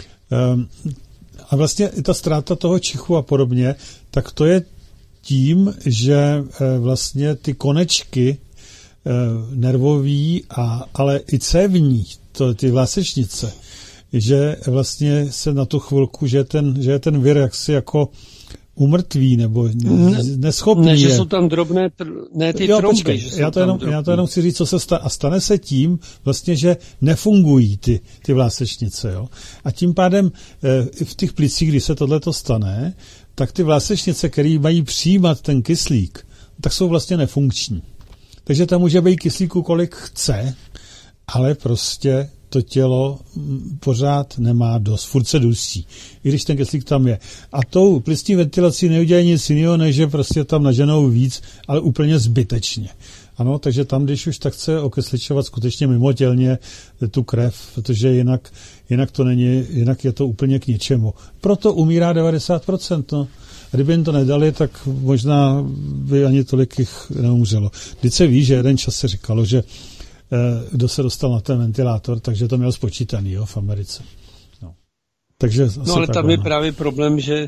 a vlastně i ta ztráta toho čichu a podobně, tak to je tím, že vlastně ty konečky nervový, ale i cévní, ty vlásečnice, že vlastně se na tu chvilku, že je ten vir jaksi jako umrtví nebo neschopný. Ne, že jsou tam drobné ty tromby. Počkej, já to jenom chci říct, co se stane. A stane se tím vlastně, že nefungují ty vlásečnice. Jo? A tím pádem v těch plicích, když se tohleto stane, tak ty vlásečnice, které mají přijímat ten kyslík, tak jsou vlastně nefunkční. Takže tam může být kyslíku, kolik chce, ale prostě to tělo pořád nemá dost, furt se dusí, i když ten kyslík tam je. A tou plicní ventilací neudělají nic jiného, než že prostě tam naženou víc, ale úplně zbytečně. Ano, takže tam, když už tak chce okysličovat skutečně mimotělně tu krev, protože jinak to není, jinak je to úplně k ničemu. Proto umírá 90%, no. A kdyby jim to nedali, tak možná by ani tolik jich neumřelo. Vždyť se ví, že jeden čas se říkalo, že kdo se dostal na ten ventilátor, takže to měl spočítaný, jo, v Americe. No, takže ale tam je právě problém, že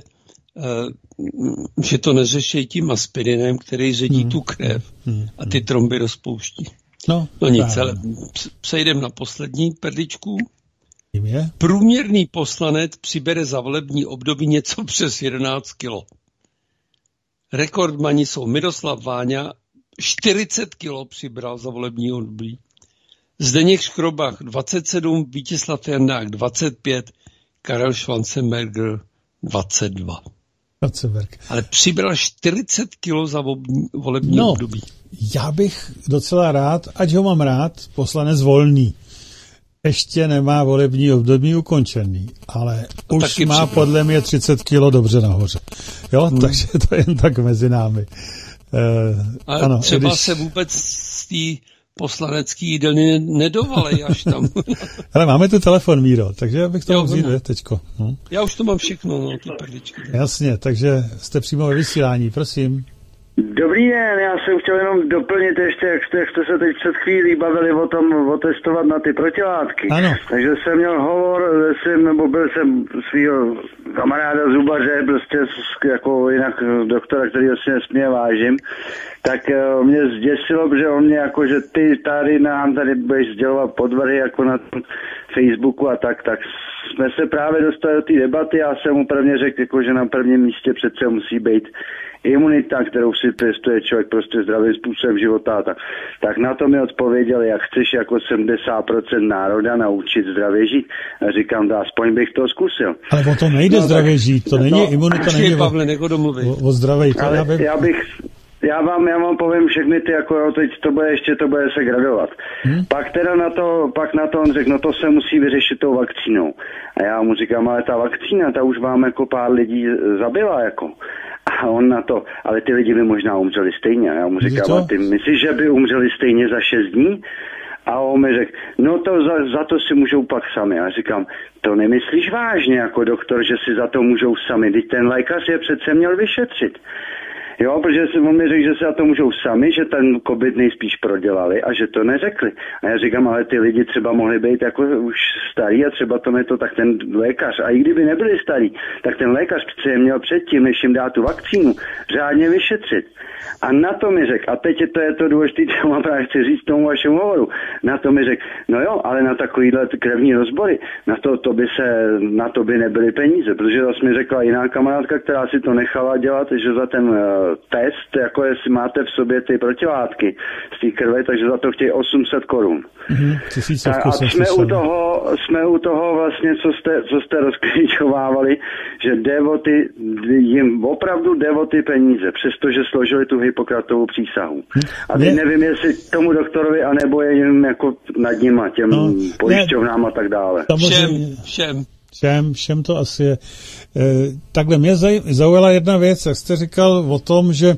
to neřeší tím aspirinem, který ředí tu krev a ty tromby rozpouští. No nic, ale přejdeme na poslední perličku. Průměrný poslanec přibere za volební období něco přes 11 kilo. Rekordmani jsou Miroslav Váňa, 40 kilo přibral za volební období. Zdeněk Škrobach 27, Vítězslav Jandák 25, Karel Schwarzenberger 22. Ale přibral 40 kilo za volební období. Já bych docela rád, ať ho mám rád, poslanec Volný. Ještě nemá volební období ukončený, ale už má podle mě 30 kilo dobře nahoře. Jo, takže to je jen tak mezi námi. Ano, třeba se vůbec z té poslanecký jídelny nedovalej až tam. Ale máme tu telefon, Míro, takže já bych to mohl vzít teďko. No. Já už to mám všechno, no, ty perličky. Jasně, takže jste přímo ve vysílání, prosím. Dobrý den, já jsem chtěl jenom doplnit ještě, jak jste se teď před chvílí bavili o tom, otestovat na ty protilátky. Ano. Takže jsem měl hovor, byl jsem svýho kamaráda zubaře, prostě jako jinak doktora, který si nesmírně vážím, tak mě zděsilo, že on mě jako, že ty nám tady budeš sdělovat podvrhy jako na Facebooku a tak jsme se právě dostali do té debaty. Já jsem mu prvně řekl, jako, že na prvním místě přece musí být imunita, kterou si pěstuje člověk prostě zdravým způsobem života. Tak na to mi odpověděl, jak chceš jako 70% národa naučit zdravě žít. A říkám, aspoň bych to zkusil. Ale o to nejde zdravě žít, to není imunita, není o zdravé. Já vám povím všechny ty, jako teď to bude se gradovat. Pak na to on řekl, no to se musí vyřešit tou vakcínou. A já mu říkám, ale ta vakcína, ta už vám jako pár lidí zabila, jako. A on na to, ale ty lidi by možná umřeli stejně. A já mu říkám, a ty myslíš, že by umřeli stejně za 6 dní? A on mi řekl, no to za to si můžou pak sami. A já říkám, to nemyslíš vážně jako doktor, že si za to můžou sami? Teď ten lékař je přece měl vyšetřit. Jo, protože on mi řekl, že se za to můžou sami, že ten covid nejspíš prodělali a že to neřekli. A já říkám, ale ty lidi třeba mohli být jako už starý a třeba to neto, tak ten lékař, a i kdyby nebyli starý, tak ten lékař přece je měl předtím, než jim dá tu vakcínu, řádně vyšetřit. A na to mi řekl, a teď to je to důležité, co mám právě chci říct tomu vašemu hovoru, na to mi řekl, no jo, ale na takovýhle krevní rozbory, na to by nebyly peníze, protože zase mi řekla jiná kamarádka, která si to nechala dělat, že za ten test, jako jestli máte v sobě ty protilátky z té krve, takže za to chtějí 800 korun. A jsme u toho vlastně, co jste rozklíčovávali, že jim opravdu jde o ty peníze, přestože složili tu Hippokratovou přísahu. A teď nevím, jestli tomu doktorovi, anebo je jim jako nad nima, těm pojišťovnám a tak dále. Všem to asi je. Takhle mě zaujala jedna věc, jak jste říkal o tom, že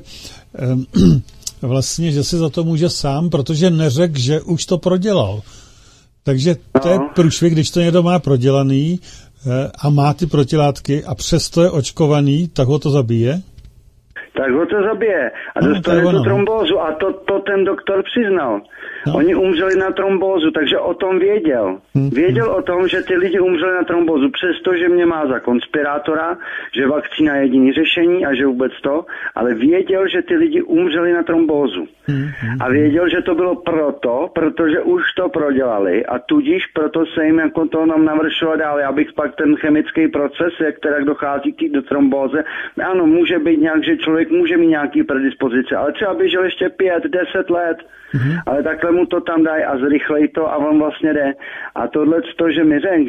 vlastně, že si za to může sám, protože neřekl, že už to prodělal. Takže to je průšvih, když to někdo má prodělaný a má ty protilátky a přesto je očkovaný, tak ho to zabije? Tak ho to zabije a dostane tu trombózu a to ten doktor přiznal. No. Oni umřeli na trombózu, takže o tom věděl. Věděl o tom, že ty lidi umřeli na trombózu, přestože mě má za konspirátora, že vakcína je jediný řešení a že vůbec to, ale věděl, že ty lidi umřeli na trombózu. A věděl, že to bylo protože už to prodělali a tudíž proto se jim jako to nám navršilo dál. Já bych pak ten chemický proces, jak teda dochází k trombóze, ano, může být nějak, že člověk může mít nějaký predispozice, ale třeba by žil ještě 5-10 let. Ale takhle mu to tam dají a zrychlej to a on vlastně jde. A tohle, že mi řekl,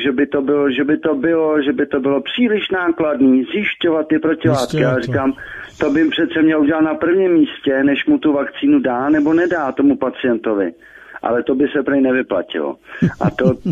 že by to bylo příliš nákladný zjišťovat ty protilátky. Já říkám, to by přece měl udělat na prvním místě, než mu tu vakcínu dá nebo nedá tomu pacientovi. Ale to by se prej nevyplatilo. A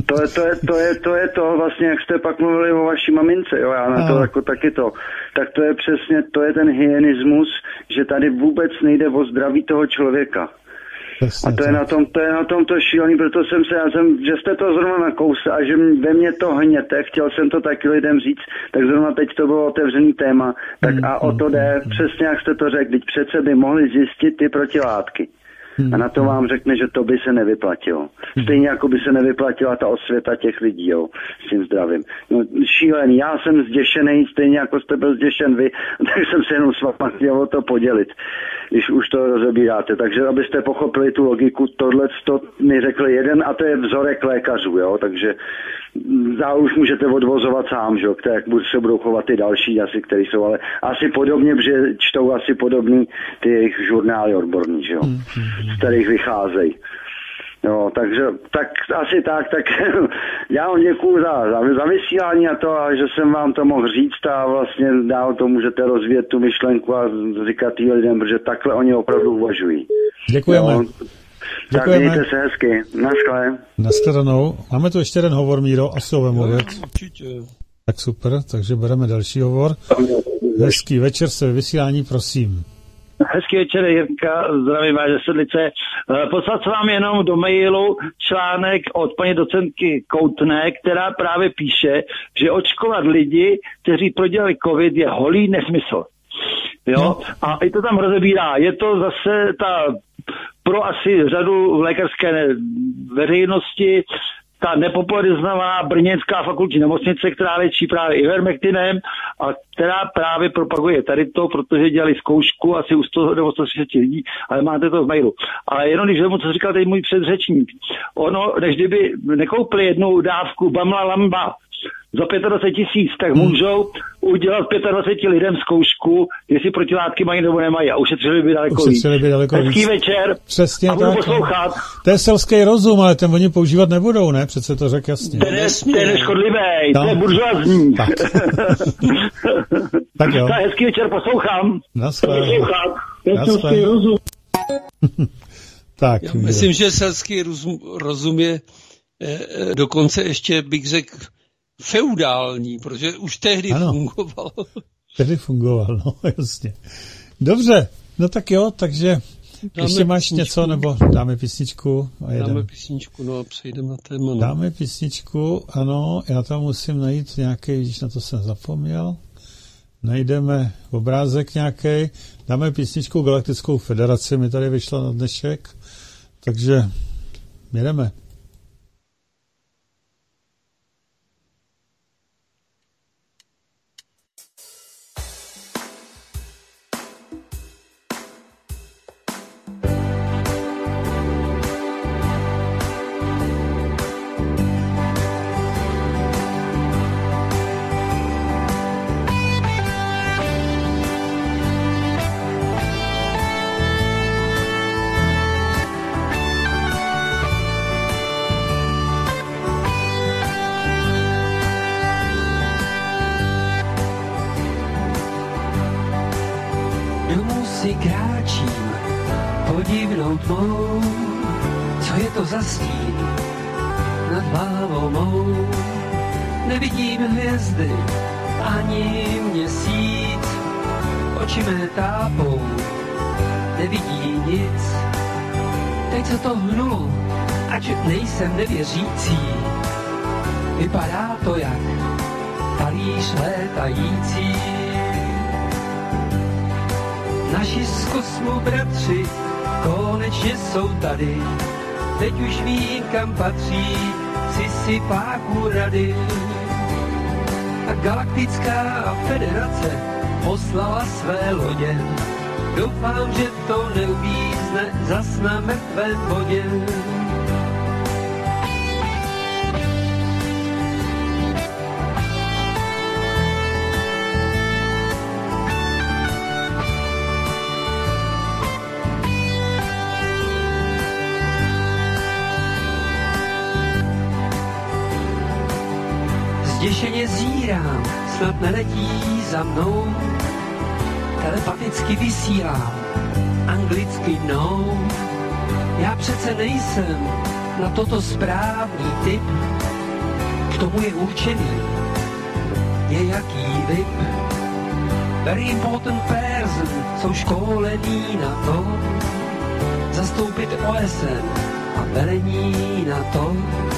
to je to vlastně, jak jste pak mluvili o vaší mamince, jo, já na to jako taky to. Tak to je přesně, to je ten hyenismus, že tady vůbec nejde o zdraví toho člověka. A to je na tom to šílený, proto že jste to zrovna nakousl a že ve mně to hněte, chtěl jsem to taky lidem říct, tak zrovna teď to bylo otevřený téma, tak a o to jde, přesně jak jste to řekl, teď přece by mohli zjistit ty protilátky. A na to vám řekne, že to by se nevyplatilo. Stejně jako by se nevyplatila ta osvěta těch lidí, jo, s tím zdravím. No, šílený, já jsem zděšený, stejně jako jste byl zděšen vy, tak jsem se jenom s váma chtěl o to podělit, když už to rozebíráte. Takže abyste pochopili tu logiku, tohle to mi řekl jeden a to je vzorek lékařů, jo, takže už můžete odvozovat sám, že jo, jak se budou chovat ty další asi, které jsou, ale asi podobně, protože čtou asi podobný ty jejich žurnály odborní, že jo, z kterých vycházejí. Jo, takže tak asi tak já vám děkuju za vysílání a to, a že jsem vám to mohl říct a vlastně dál to můžete rozvíjet tu myšlenku a říkat jí lidem, protože takhle oni opravdu uvažují. Děkujeme. Jo, tak mějte se hezky. Nashledanou. Máme tu ještě jeden hovor, Míro, asi ho vemu. Určitě. Tak super, takže bereme další hovor. Hezký večer, se vysílání, prosím. Hezký večer, Jirka, zdravím vás ze Sedlice. Poslat se vám jenom do mailu článek od paní docentky Koutné, která právě píše, že očkovat lidi, kteří prodělali covid, je holý nesmysl. Jo? A i to tam rozebírá. Je to zase pro asi řadu lékařské veřejnosti ta nepopularizovaná brněnská fakultní nemocnice, která léčí právě Ivermektinem a která právě propaguje tady to, protože dělali zkoušku asi u 100 nebo 130 lidí, ale máte to v mailu. Ale jenom když vemu, co říkal tady můj předřečník, ono, než kdyby nekoupili jednu dávku Bamla Lamba za 25 000, tak můžou udělat 25 lidem zkoušku, jestli protilátky mají nebo nemají a ušetřili by daleko víc. Hezký večer. Přesně a budu tak. Poslouchat. To je selský rozum, ale ten oni používat nebudou, ne? Přece to řekl jasně. To je neškodlivý, to je buržoazní. Tak. Tak jo. Tak hezký večer, poslouchám. Naschledanou. Selský rozum. Tak. Já myslím, že selský rozum je dokonce ještě bych řekl feudální, protože už tehdy fungoval. Tehdy fungoval, no jasně. Dobře, no tak jo, takže ještě máš písničku. Něco, nebo dáme písničku a jedeme. Dáme písničku, no a přejdeme na téma. No. Dáme písničku, ano, já tam musím najít nějaký, když na to jsem zapomněl, najdeme obrázek nějaký, dáme písničku Galaktickou federaci, mi tady vyšla na dnešek, takže jedeme. Nejsem nevěřící, vypadá to jak talíř létající. Naši z kosmu bratři konečně jsou tady, teď už vím, kam patří, si páku rady. A Galaktická federace poslala své lodě, doufám, že to neuvízne zas na mrtvém bodě. Zděšeně zírám, snad neletí za mnou, telepaticky vysílám, anglicky no. Já přece nejsem na toto správný typ, k tomu je určený, je jaký VIP. Very important person, jsou školení na to, zastoupit OSN a velení na to.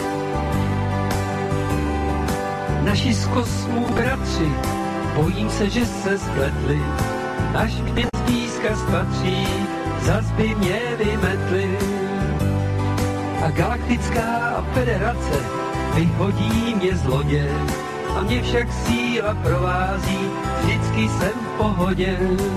Naši z kosmu bratři, bojím se, že se spletli, až mě vzkaz patří, zas by mě vymetli. A Galaktická federace vyhodí mě z lodě, a mě však síla provází, vždycky jsem v pohodě.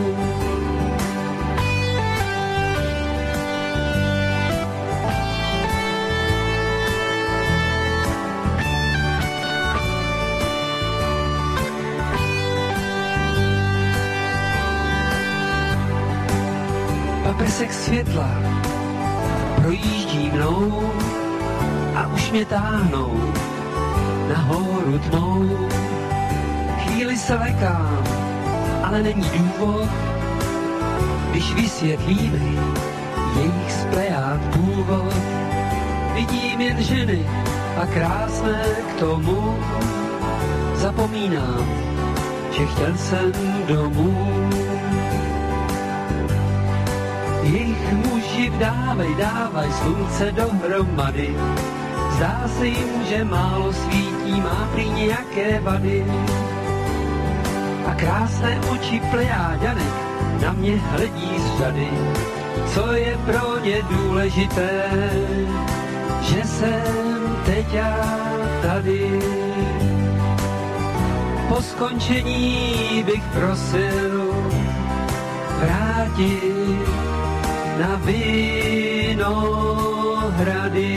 Paprsek světla projíždí mnou a už mě táhnou nahoru tmou. Chvíli se lekám, ale není důvod, když vysvětlíme jejich z plejád původ. Vidím jen ženy a krásné k tomu, zapomínám, že chtěl jsem domů. Jejich muži dávaj slunce dohromady. Zdá se jim, že málo svítí, má prý nějaké vady. A krásné oči plejáďanek na mě hledí z řady. Co je pro ně důležité, že jsem teď já tady. Po skončení bych prosil vrátit na Vinohrady.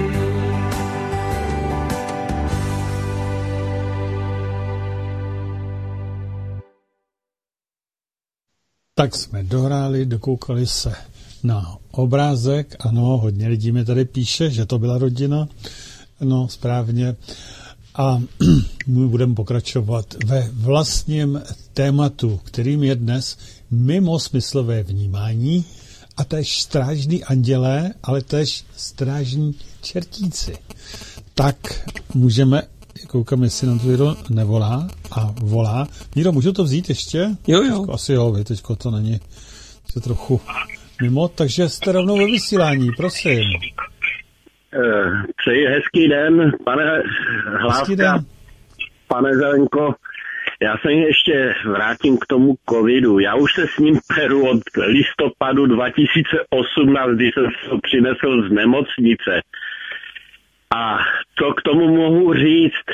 Tak jsme dohráli, dokoukali se na obrázek. Ano, hodně lidí mi tady píše, že to byla rodina. No, správně. A my budeme pokračovat ve vlastním tématu, kterým je dnes mimosmyslové vnímání a též strážní andělé, ale též strážní čertíci. Tak můžeme, koukám, jestli nám to někdo nevolá a volá. Míro, můžu to vzít ještě? Jo. Asi jo, teďko to není to trochu mimo, takže jste rovnou ve vysílání, prosím. Přeji hezký den, pane Hlávka, pane Zelenko. Já se ještě vrátím k tomu covidu. Já už se s ním peru od listopadu 2018, kdy jsem se přinesl z nemocnice. A co k tomu mohu říct,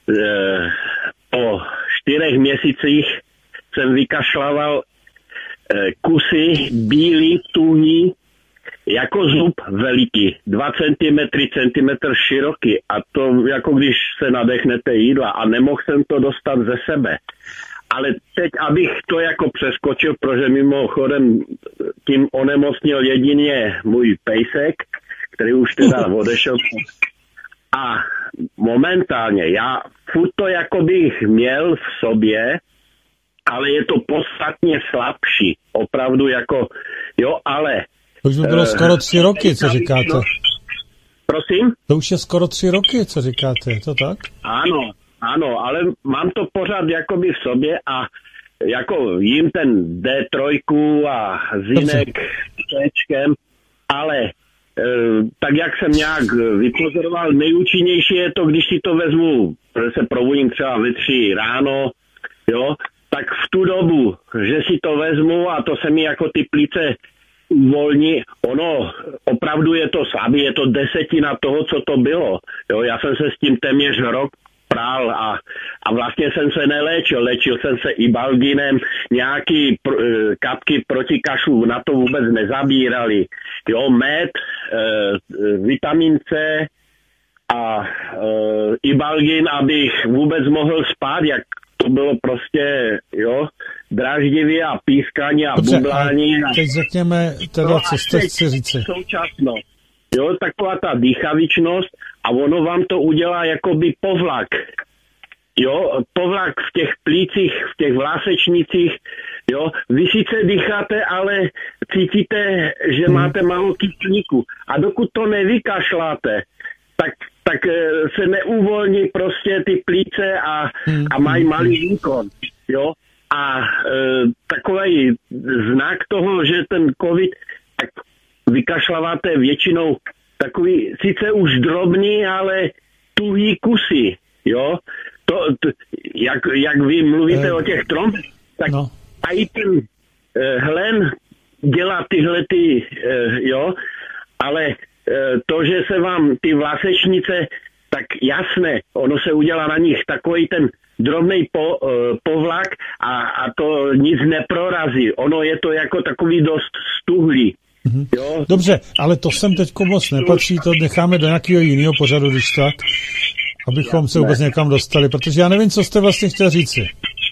po 4 měsících jsem vykašlaval kusy bílý, tuhý, jako zub veliký, 2 cm široký, a to jako když se nadechnete jídla, a nemohl jsem to dostat ze sebe. Ale teď, abych to jako přeskočil, protože mimochodem tím onemocnil jedině můj pejsek, který už teda odešel. A momentálně já furt to jako bych měl v sobě, ale je to podstatně slabší. Opravdu jako, jo, ale to už by bylo skoro 3 roky, co říkáte. Prosím? To už je skoro 3 roky, co říkáte, je to tak? Ano, ale mám to pořád jakoby v sobě a jako jím ten D3 a zinek s ale tak jak jsem nějak vypozoroval, nejúčinnější je to, když si to vezmu, protože se probudím třeba ve 3 ráno, jo, tak v tu dobu, že si to vezmu a to se mi jako ty plíce uvolní, ono opravdu je to slabý, je to 10% toho, co to bylo. Jo, já jsem se s tím téměř rok prál a vlastně jsem se neléčil. Léčil jsem se Ibalginem, nějaký kapky proti kašlu na to vůbec nezabírali. Jo, med, vitamin C a Ibalgin, abych vůbec mohl spát, jak to bylo prostě, jo, dráždivě a pískání a bublání. A teď řekněme teda, co jste chci říci. Současno. Jo, taková ta dýchavičnost a ono vám to udělá jakoby povlak. Jo, povlak v těch plících, v těch vlásečnicích, jo. Vy sice dýcháte, ale cítíte, že máte málo kyslíku. A dokud to nevykašláte, tak se neuvolní prostě ty plíce a mají malý výkon, jo. A takový znak toho, že ten covid, tak vykašláváte většinou takový, sice už drobný, ale tuhý kusy, jo. To jak vy mluvíte o těch trombech, tak a i ten hlen dělá tyhle jo, ale to, že se vám ty vlásečnice, tak jasné, ono se udělá na nich takový ten drobnej povlak a to nic neprorazí. Ono je to jako takový dost stuhlý. Jo? Dobře, ale to sem teďko moc nepatří, to necháme do nějakého jiného pořadu, když tak, abychom se vůbec někam dostali, protože já nevím, co jste vlastně chtěl říci.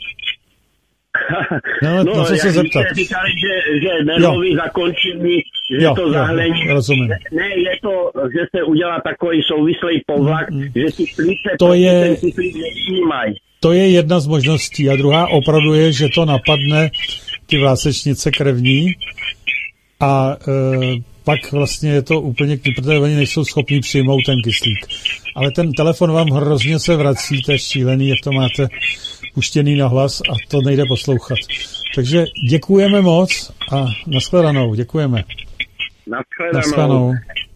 No, na co se zeptat? Říkali, že nervový zakončení, že to zahlení. Rozumím. Ne, je to, že se udělá takový souvislý povlak, že ty plíce nesnímají. To je jedna z možností. A druhá opravdu je, že to napadne ty vlásečnice krevní a pak vlastně je to úplně, protože oni nejsou schopni přijmout ten kyslík. Ale ten telefon vám hrozně se vrací, to je šílený, jak to máte puštěný na hlas a to nejde poslouchat. Takže děkujeme moc a nashledanou, děkujeme. Nashledanou.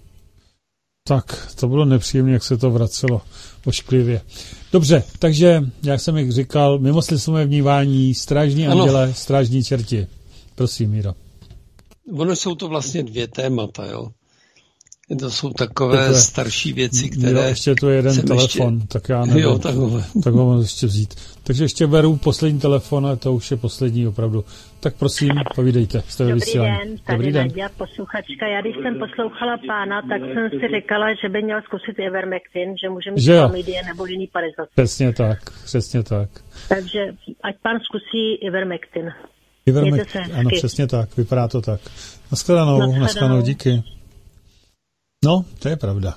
Tak, to bylo nepříjemné, jak se to vracelo ošklivě. Dobře, takže, jak jsem jak říkal, mimosmyslové vnímání, strážní anděle, strážní čerti. Prosím, Míro. Ono jsou to vlastně 2 témata, jo. To jsou takové starší věci, které... Jo, ještě tu je jeden telefon, tak já nevím. Jo, tak ho mám ještě vzít. Takže ještě beru poslední telefon, a to už je poslední opravdu. Tak prosím, povídejte, jste ve vysílání. Dobrý den, Nadia, posluchačka. Já když jsem poslouchala pána, tak jsem si říkala, že by měl zkusit Ivermectin, že může mít chlamydie nebo jiný parazit. Přesně tak. Takže ať pán zkusí Ivermectin. Ano, přesně tak, vypadá to tak. Naschledanou, díky. No, to je pravda.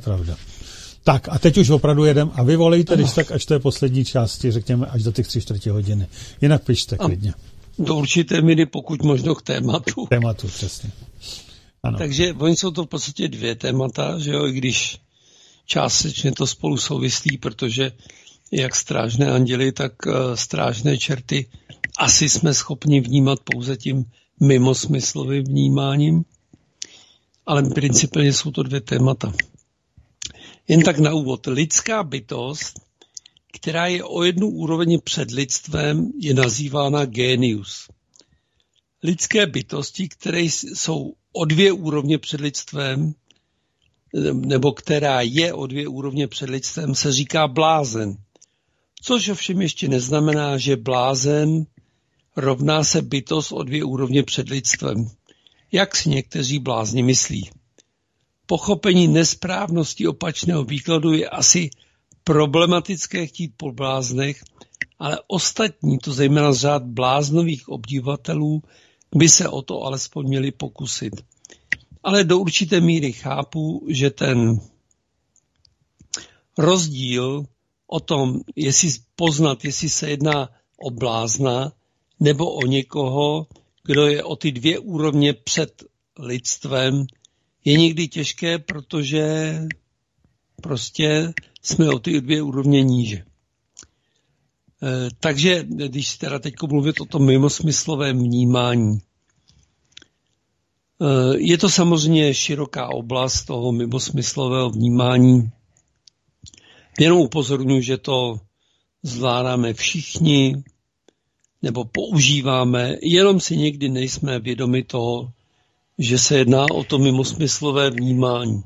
Tak a teď už opravdu jedem a vy volejte, když tak, až to je poslední části, řekněme, až do těch 3/4 hodiny. Jinak pište klidně. Do určité míry, pokud možno k tématu. Tématu, přesně. Ano. Takže oni jsou to v podstatě 2 témata, že jo, i když částečně to spolu souvislí, protože jak strážné anděly, tak strážné čerty asi jsme schopni vnímat pouze tím mimosmyslovým vnímáním, ale principálně jsou to 2 témata. Jen tak na úvod. Lidská bytost, která je o 1 úroveň před lidstvem, je nazývána génius. Lidské bytosti, které jsou o 2 úrovně před lidstvem, nebo která je o 2 úrovně před lidstvem, se říká blázen. Což ovšem ještě neznamená, že blázen rovná se bytost o 2 úrovně před lidstvem, jak si někteří blázni myslí. Pochopení nesprávnosti opačného výkladu je asi problematické chtít po bláznech, ale ostatní, to zejména z řád bláznových obdivatelů, by se o to alespoň měli pokusit. Ale do určité míry chápu, že ten rozdíl o tom, jestli se jedná o blázna nebo o někoho, kdo je o ty 2 úrovně před lidstvem, je někdy těžké, protože prostě jsme o ty 2 úrovně níže. Takže, když si teda teď mluvit o tom mimosmyslovém vnímání, je to samozřejmě široká oblast toho mimosmyslového vnímání. Jenom upozorňuji, že to zvládáme všichni, nebo používáme, jenom si někdy nejsme vědomi toho, že se jedná o to mimosmyslové vnímání.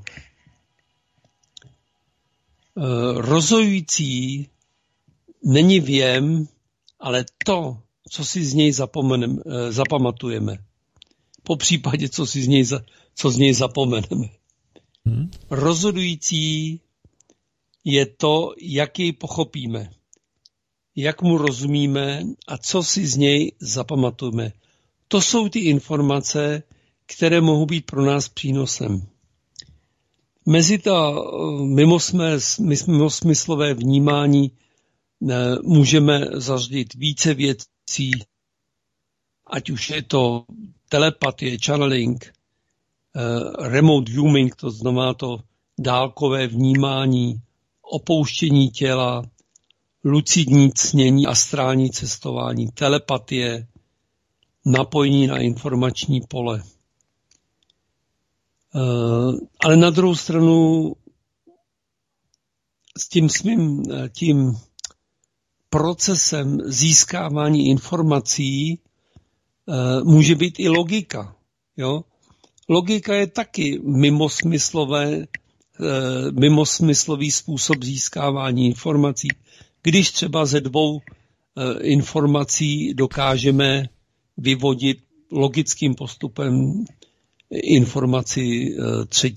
Rozhodující není věm, ale to, co si z něj zapamatujeme. Po případě, co z něj zapomeneme. Rozhodující je to, jak jej pochopíme, jak mu rozumíme a co si z něj zapamatujeme. To jsou ty informace, které mohou být pro nás přínosem. Mezi to mimosmyslové vnímání můžeme zařadit více věcí, ať už je to telepatie, channeling, remote viewing, to znamená to dálkové vnímání, opouštění těla, lucidní snění, astrální cestování, telepatie, napojení na informační pole. Ale na druhou stranu s tím procesem získávání informací může být i logika. Jo? Logika je taky mimosmyslový způsob získávání informací. Když třeba ze 2 informací dokážeme vyvodit logickým postupem informaci 3.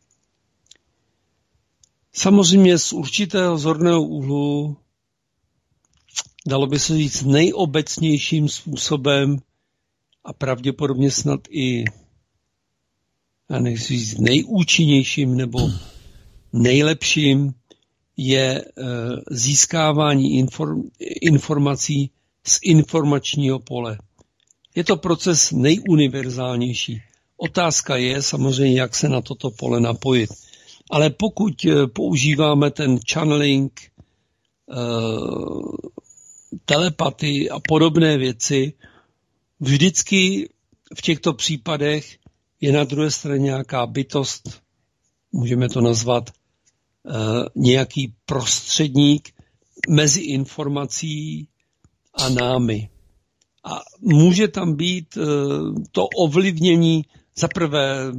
Samozřejmě z určitého zorného úhlu, dalo by se říct nejobecnějším způsobem a pravděpodobně snad i nechci říct nejúčinnějším nebo nejlepším je získávání informací z informačního pole. Je to proces nejuniverzálnější. Otázka je samozřejmě, jak se na toto pole napojit. Ale pokud používáme ten channeling, telepatii a podobné věci, Vždycky v těchto případech je na druhé straně nějaká bytost, můžeme to nazvat nějaký prostředník mezi informací a námi. A může tam být to ovlivnění, zaprvé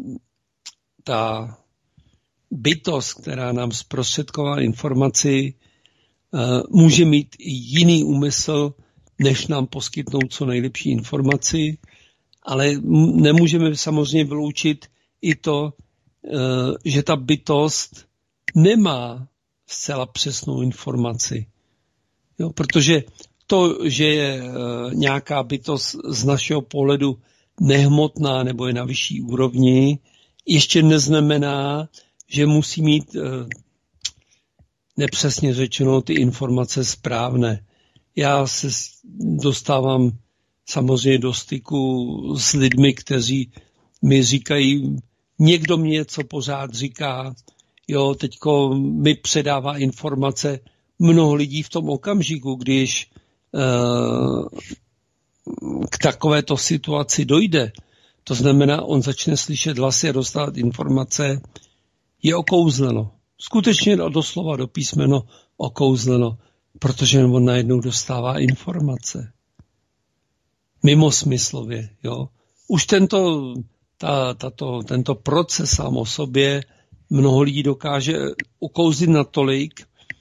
ta bytost, která nám zprostředková informaci, může mít i jiný úmysl, než nám poskytnout co nejlepší informaci, ale nemůžeme samozřejmě vyloučit i to, že ta bytost nemá zcela přesnou informaci. Jo, protože to, že je nějaká bytost z našeho pohledu nehmotná nebo je na vyšší úrovni, ještě neznamená, že musí mít nepřesně řečeno ty informace správné. Já se dostávám samozřejmě do styku s lidmi, kteří mi říkají, někdo mě něco pořád říká, jo, teďko mi předává informace mnoho lidí v tom okamžiku, když k takovéto situaci dojde. To znamená, on začne slyšet hlasy a dostávat informace, je okouzleno. Skutečně doslova do písmeno okouzleno, protože on najednou dostává informace. Mimo smyslově. Jo. Už tento proces sám o sobě mnoho lidí dokáže ukouzlit natolik,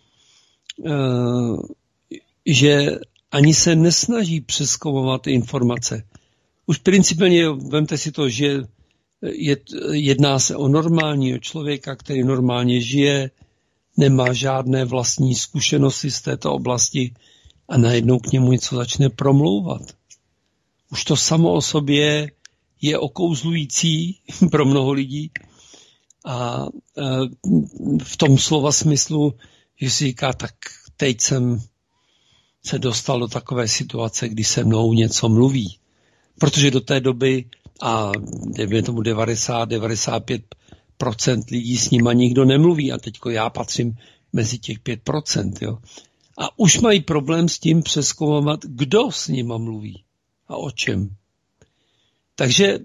že ani se nesnaží přezkoumovat ty informace. Už principálně vemte si to, že jedná se o normálního člověka, který normálně žije, nemá žádné vlastní zkušenosti z této oblasti a najednou k němu něco začne promlouvat. Už to samo o sobě je okouzlující pro mnoho lidí a v tom slova smyslu, že si říká, tak teď jsem se dostal do takové situace, kdy se mnou něco mluví. Protože do té doby, a dejme tomu 90-95% lidí s nima nikdo nemluví a teďko já patřím mezi těch 5%. Jo. A už mají problém s tím přezkoumat, kdo s nima mluví a o čem. Takže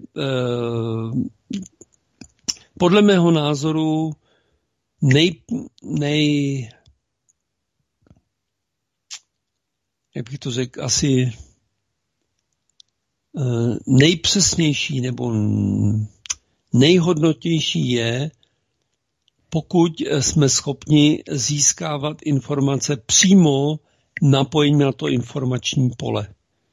podle mého názoru jak bych to řekl, asi nejpřesnější nebo nejhodnotnější je, pokud jsme schopni získávat informace přímo napojení na to informační pole.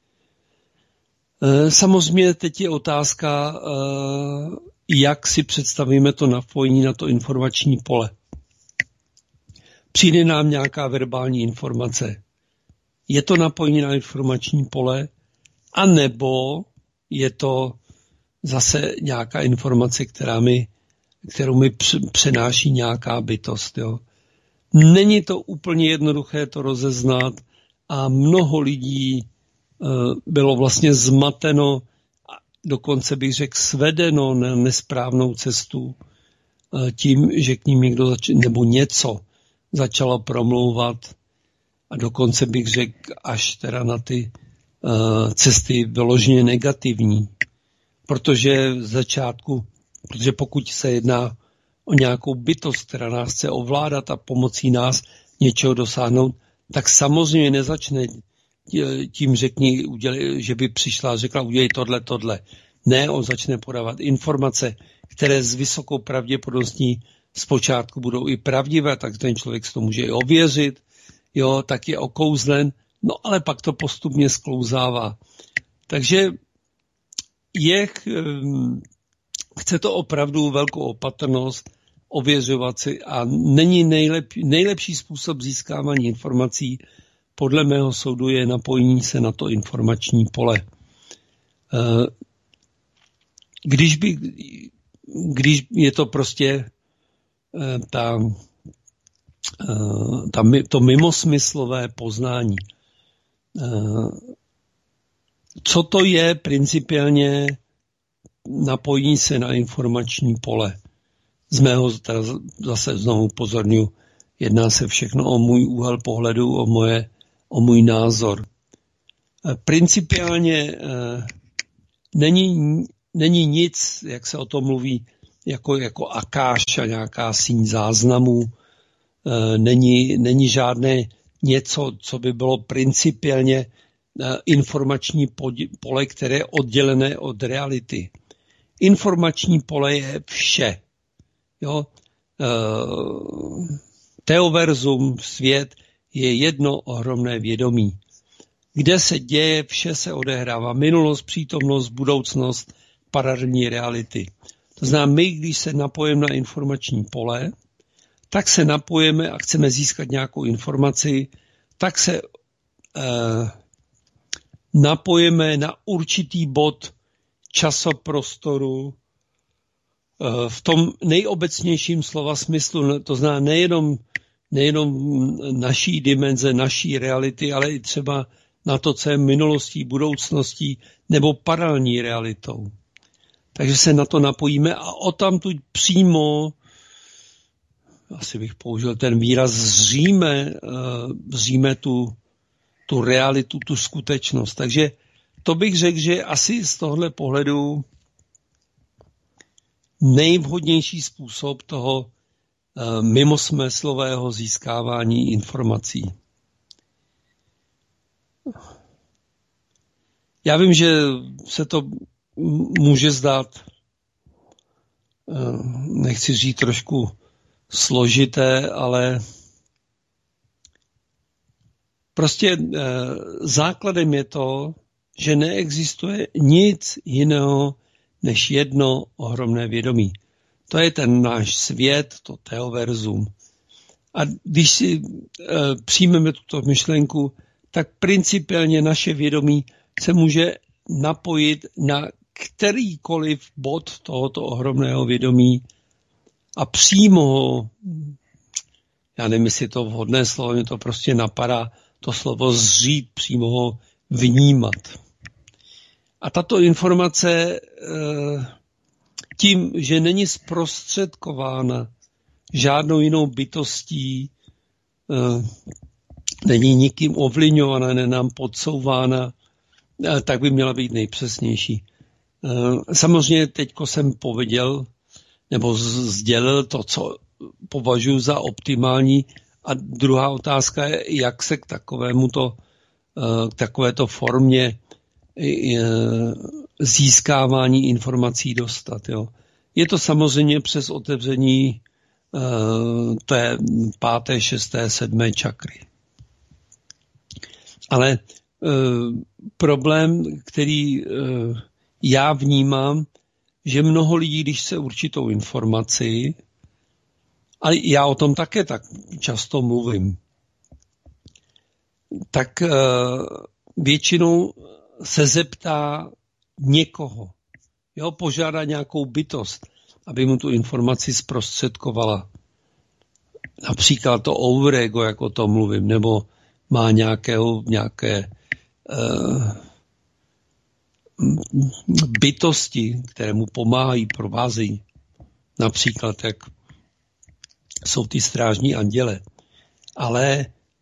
Samozřejmě teď je otázka, jak si představíme to napojení na to informační pole. Přijde nám nějaká verbální informace. Je to napojení na informační pole, anebo je to zase nějaká informace, kterou mi přenáší nějaká bytost. Jo. Není to úplně jednoduché to rozeznat a mnoho lidí bylo vlastně zmateno, dokonce bych řekl svedeno na nesprávnou cestu tím, že k ním někdo nebo něco začalo promlouvat a dokonce bych řekl až teda na ty cesty vyloženě negativní. Protože v začátku, protože pokud se jedná o nějakou bytost, která nás chce ovládat a pomocí nás něčeho dosáhnout, tak samozřejmě nezačne tím že by přišla a řekla, udělej tohle. Ne, on začne podávat informace, které s vysokou pravděpodobností zpočátku budou i pravdivé, tak ten člověk si to může i ověřit, jo, tak je okouzlen, no ale pak to postupně sklouzává. Takže chce to opravdu velkou opatrnost, ověřovat si a není nejlepší způsob získávání informací podle mého soudu je napojení se na to informační pole. Když je to prostě to mimosmyslové poznání. Co to je principiálně napojení se na informační pole? Z mého teda zase znovu upozorňuji, jedná se všechno o můj úhel pohledu, o můj názor. Principiálně není nic, jak se o tom mluví, jako akáša, nějaká síň záznamů, není žádné něco, co by bylo principiálně informační pole, které je oddělené od reality. Informační pole je vše. Jo? Teoverzum, svět, je jedno ohromné vědomí. Kde se děje, vše se odehrává. Minulost, přítomnost, budoucnost, paralelní reality. To znamená, my, když se napojíme na informační pole, tak se napojíme a chceme získat nějakou informaci, tak se napojíme na určitý bod časoprostoru v tom nejobecnějším slova smyslu. To znamená nejenom naší dimenze, naší reality, ale i třeba na to, co je minulostí, budoucností nebo paralelní realitou. Takže se na to napojíme a odtamtud přímo, asi bych použil ten výraz, zříme tu realitu, tu skutečnost. Takže to bych řekl, že asi z tohle pohledu nejvhodnější způsob toho mimosmyslového získávání informací. Já vím, že se to může zdát, nechci říct trošku složité, ale prostě základem je to, že neexistuje nic jiného než jedno ohromné vědomí. To je ten náš svět, to teoverzum. A když si přijmeme tuto myšlenku, tak principiálně naše vědomí se může napojit na kterýkoliv bod tohoto ohromného vědomí a přímo ho, já nevím, jestli je to vhodné slovo, mě to prostě napadá, to slovo zřít, přímo ho vnímat. A tato informace tím, že není zprostředkována žádnou jinou bytostí, není nikým ovlivňována, není nám podsouvána, tak by měla být nejpřesnější. Samozřejmě teďko jsem pověděl, nebo sdělil to, co považuji za optimální. A druhá otázka je, jak se k takovéto formě získávání informací dostat. Jo. Je to samozřejmě přes otevření té 5., 6., 7. čakry. Ale problém, který já vnímám, že mnoho lidí, když se určitou informaci, ale já o tom také tak často mluvím, tak většinou se zeptá někoho, jo, požádá nějakou bytost, aby mu tu informaci zprostředkovala. Například to overego, jak o tom mluvím, nebo má nějaké bytosti, které mu pomáhají, provázejí. Například, jak jsou ty strážní anděle. Ale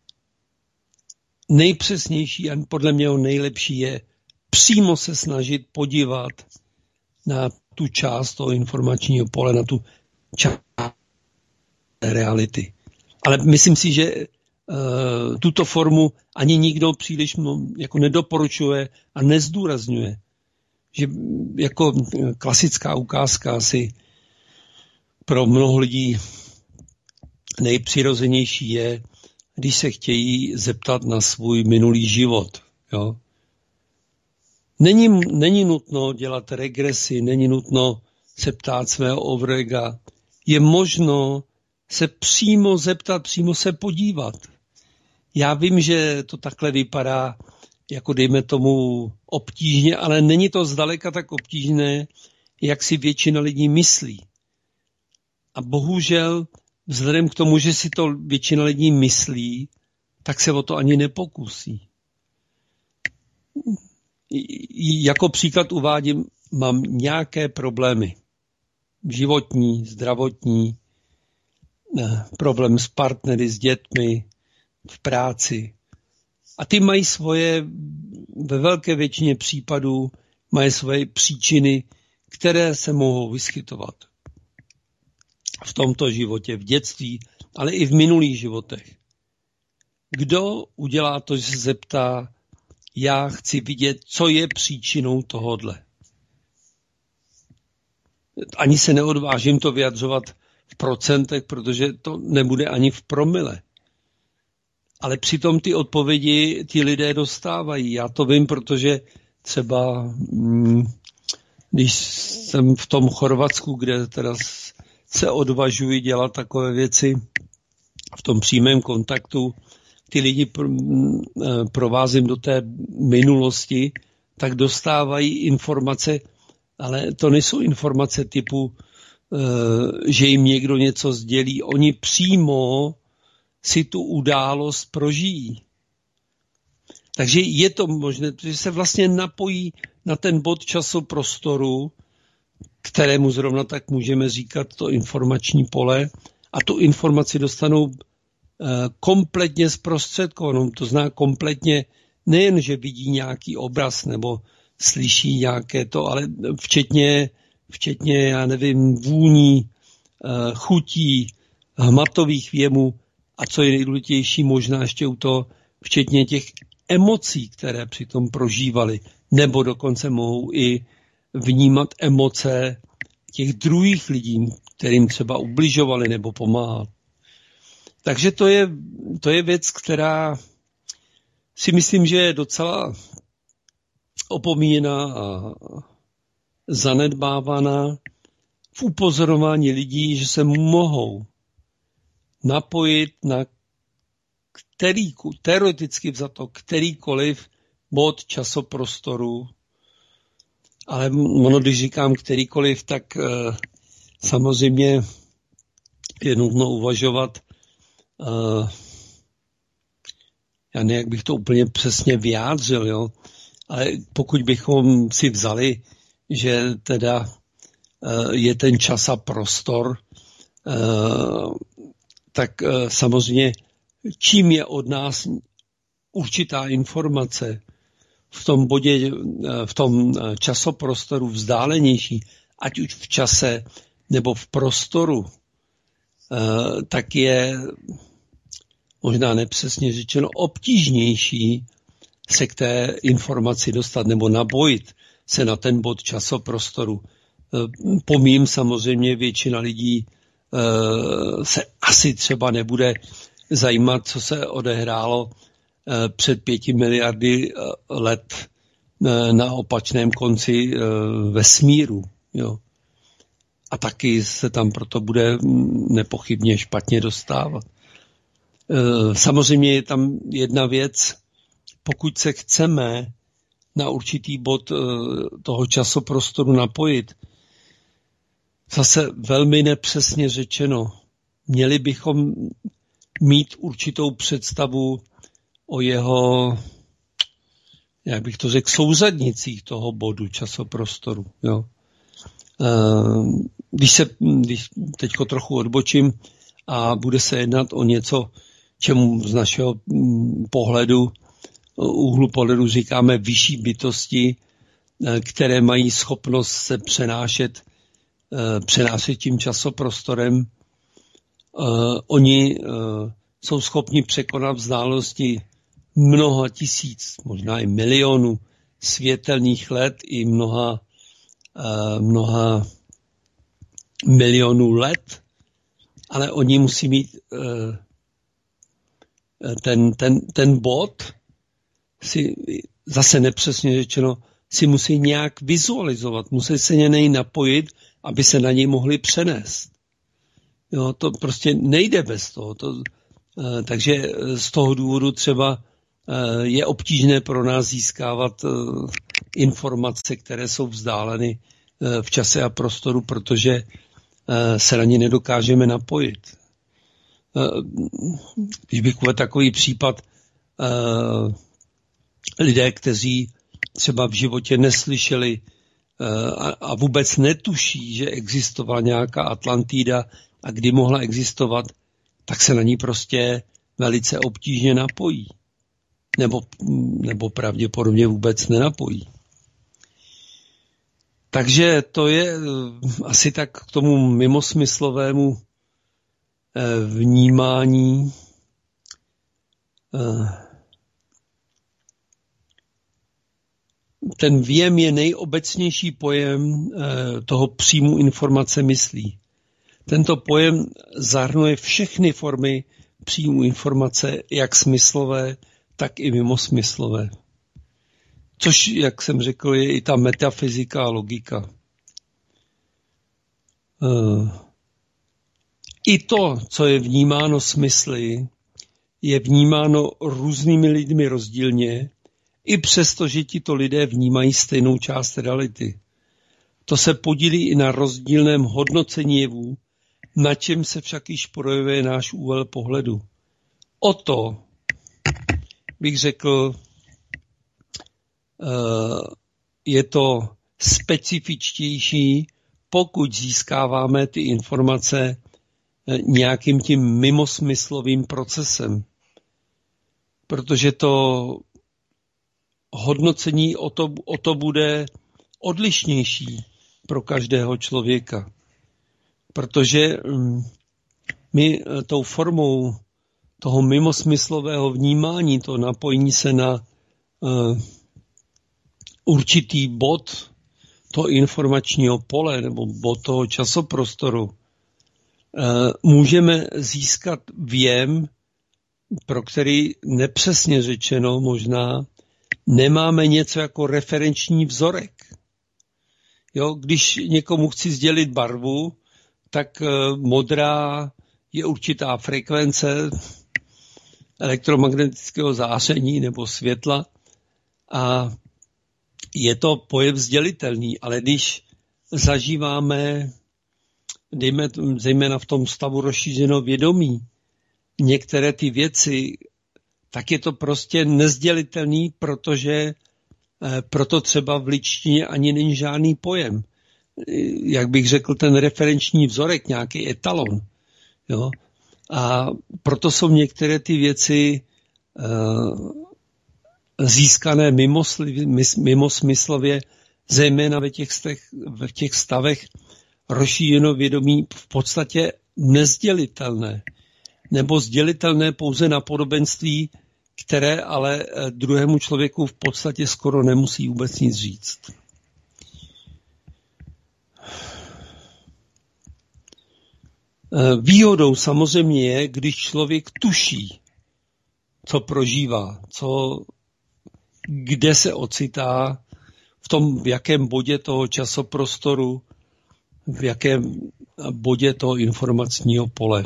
nejpřesnější a podle mě nejlepší je přímo se snažit podívat na tu část toho informačního pole, na tu část reality. Ale myslím si, že tuto formu ani nikdo příliš jako nedoporučuje a nezdůrazňuje. Že jako klasická ukázka asi pro mnoho lidí nejpřirozenější je, když se chtějí zeptat na svůj minulý život. Jo? Není nutno dělat regresi, není nutno se ptát svého overega. Je možno se přímo zeptat, přímo se podívat. Já vím, že to takhle vypadá, jako dejme tomu obtížně, ale není to zdaleka tak obtížné, jak si většina lidí myslí. A bohužel, vzhledem k tomu, že si to většina lidí myslí, tak se o to ani nepokusí. Jako příklad uvádím, mám nějaké problémy. Životní, zdravotní, problém s partnery, s dětmi, v práci. A ty mají svoje ve velké většině případů mají své příčiny, které se mohou vyskytovat v tomto životě, v dětství, ale i v minulých životech. Kdo udělá to, že se zeptá, já chci vidět, co je příčinou tohodle. Ani se neodvážím to vyjadřovat v procentech, protože to nebude ani v promile. Ale přitom ty odpovědi ti lidé dostávají. Já to vím, protože třeba, když jsem v tom Chorvatsku, kde teda se odvažuji dělat takové věci v tom přímém kontaktu, ty lidi provázím do té minulosti, tak dostávají informace, ale to nejsou informace typu, že jim někdo něco sdělí. Oni přímo si tu událost prožijí. Takže je to možné, že se vlastně napojí na ten bod času prostoru, kterému zrovna tak můžeme říkat to informační pole, a tu informaci dostanou kompletně zprostředkovanou. To znamená kompletně nejen, že vidí nějaký obraz nebo slyší nějaké to, ale včetně já nevím, vůní, chutí, hmatových věmů a co je nejdůležitější možná ještě u toho, včetně těch emocí, které přitom prožívali, nebo dokonce mohou i vnímat emoce těch druhých lidí, kterým třeba ubližovali nebo pomáhali. Takže to je věc, která si myslím, že je docela opomíjená a zanedbávaná v upozorování lidí, že se mohou napojit na teoreticky vzato kterýkoliv bod časoprostoru. Ale ono, když říkám kterýkoliv, tak samozřejmě je nutno uvažovat, já nevím, jak bych to úplně přesně vyjádřil, jo? Ale pokud bychom si vzali, že teda je ten čas a prostor, tak samozřejmě čím je od nás určitá informace v tom bodě, v tom časoprostoru vzdálenější, ať už v čase nebo v prostoru, tak je možná nepřesně řečeno obtížnější se k té informaci dostat nebo nabojit se na ten bod časoprostoru. Pomím samozřejmě, většina lidí se asi třeba nebude zajímat, co se odehrálo před 5 miliardy let na opačném konci vesmíru. Jo. A taky se tam proto bude nepochybně špatně dostávat. Samozřejmě je tam jedna věc, pokud se chceme na určitý bod toho časoprostoru napojit, zase velmi nepřesně řečeno, měli bychom mít určitou představu o jeho, jak bych to řekl, souřadnicích toho bodu časoprostoru. Jo. Když teďko trochu odbočím a bude se jednat o něco, čemu z našeho úhlu pohledu říkáme vyšší bytosti, které mají schopnost se přenášet tím časoprostorem. Oni jsou schopni překonat vzdálenosti mnoha tisíc, možná i milionů světelných let i mnoha milionů let, ale oni musí mít ten bod, si zase nepřesně řečeno, si musí nějak vizualizovat, musí se na něj napojit, aby se na něj mohli přenést. Jo, to prostě nejde bez toho. Takže z toho důvodu třeba je obtížné pro nás získávat informace, které jsou vzdáleny v čase a prostoru, protože se na ně nedokážeme napojit. Když bych uvedl takový případ, lidé, kteří třeba v životě neslyšeli a vůbec netuší, že existovala nějaká Atlantida a kdy mohla existovat, tak se na ní prostě velice obtížně napojí. nebo pravděpodobně vůbec nenapojí. Takže to je asi tak k tomu mimosmyslovému vnímání. Ten věm je nejobecnější pojem toho příjmu informace myslí. Tento pojem zahrnuje všechny formy příjmu informace, jak smyslové, tak i mimosmyslové. Což, jak jsem řekl, je i ta metafyzika a logika. I to, co je vnímáno smysly, je vnímáno různými lidmi rozdílně, i přesto, že tito lidé vnímají stejnou část reality. To se podílí i na rozdílném hodnocení jevů, na čem se však již projevuje náš úhel pohledu. O to bych řekl, je to specifičtější, pokud získáváme ty informace nějakým tím mimosmyslovým procesem. Protože to hodnocení o to bude odlišnější pro každého člověka. Protože my tou formou toho mimosmyslového vnímání, to napojení se na určitý bod toho informačního pole nebo bod toho časoprostoru, můžeme získat věm, pro který nepřesně řečeno možná nemáme něco jako referenční vzorek. Jo, když někomu chci sdělit barvu, tak modrá je určitá frekvence elektromagnetického záření nebo světla a je to pojev sdělitelný, ale když zažíváme, zejména v tom stavu rozšířeného vědomí, některé ty věci, tak je to prostě nezdělitelný, protože proto třeba v ličtině ani není žádný pojem. Jak bych řekl, ten referenční vzorek, nějaký etalon. Jo? A proto jsou některé ty věci získané mimosmyslově, zejména v těch stavech rozšířeného vědomí v podstatě nezdělitelné. Nebo sdělitelné pouze na podobenství, které ale druhému člověku v podstatě skoro nemusí vůbec nic říct. Výhodou samozřejmě je, když člověk tuší, co prožívá, kde se ocitá, v jakém bodě toho časoprostoru, v jakém bodě toho informačního pole.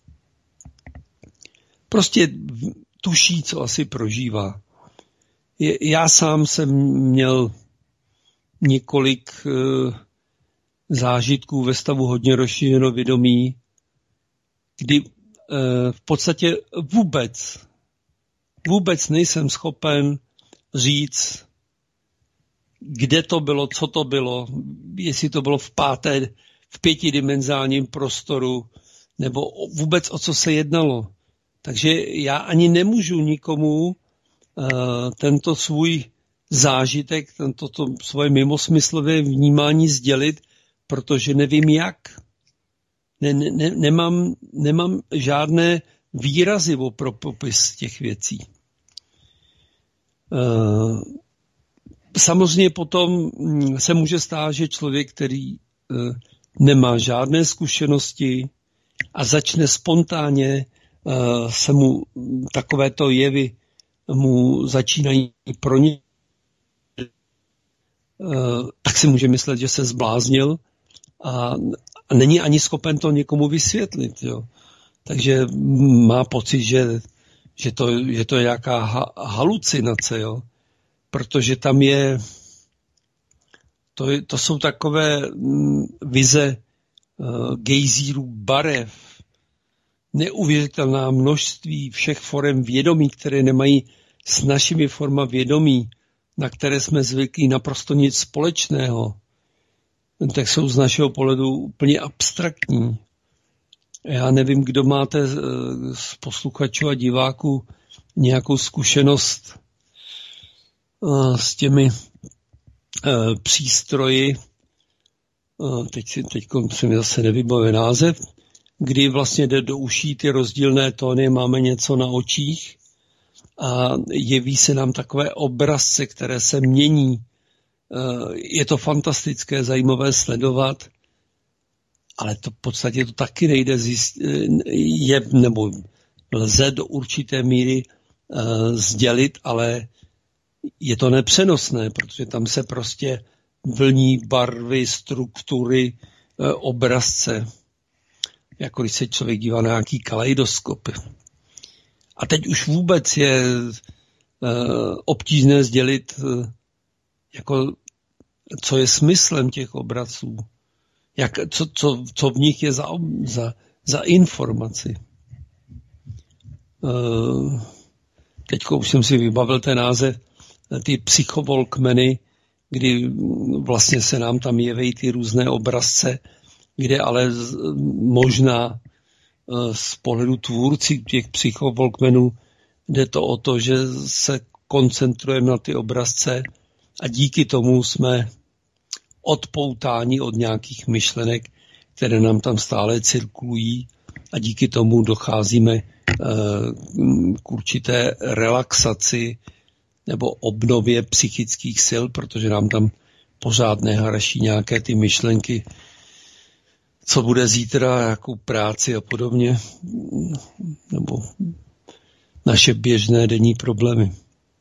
Prostě tuší, co asi prožívá. Já sám jsem měl několik zážitků ve stavu hodně rozšířeného vědomí, kdy v podstatě vůbec nejsem schopen říct, kde to bylo, co to bylo, jestli to bylo v pětidimenzálním prostoru, nebo vůbec o co se jednalo. Takže já ani nemůžu nikomu tento svůj zážitek, tento svoje mimosmyslové vnímání sdělit, protože nevím jak. Nemám žádné výrazy pro popis těch věcí. Samozřejmě potom se může stát, že člověk, který nemá žádné zkušenosti a začne spontánně se mu takovéto jevy mu začínají proniknout, tak si může myslet, že se zbláznil a není ani schopen to někomu vysvětlit. Jo. Takže má pocit, že to je nějaká halucinace, jo. Protože tam to jsou takové vize gejzírů barev, neuvěřitelná množství všech forem vědomí, které nemají s našimi forma vědomí, na které jsme zvyklí, naprosto nic společného, tak jsou z našeho pohledu úplně abstraktní. Já nevím, kdo máte z posluchačů a diváků nějakou zkušenost s těmi přístroji, teď se mi zase nevybavuje název, kdy vlastně jde do uší ty rozdílné tóny, máme něco na očích a jeví se nám takové obrazce, které se mění. Je to fantastické, zajímavé sledovat, ale to v podstatě to taky nejde nebo lze do určité míry sdělit, ale je to nepřenosné, protože tam se prostě vlní barvy, struktury, obrazce, jako když se člověk dívá na nějaký kaleidoskop. A teď už vůbec je obtížné sdělit, jako, co je smyslem těch obrazců, co v nich je za informaci. Teď už jsem si vybavil ten název, ty psychovolkmeny, kdy vlastně se nám tam jeví ty různé obrazce, kde ale možná z pohledu tvůrci těch psychovolkmenů jde to o to, že se koncentrujeme na ty obrazce a díky tomu jsme odpoutáni od nějakých myšlenek, které nám tam stále cirkulují a díky tomu docházíme k určité relaxaci nebo obnově psychických sil, protože nám tam pořád neharaší nějaké ty myšlenky, co bude zítra, jakou práci a podobně, nebo naše běžné denní problémy.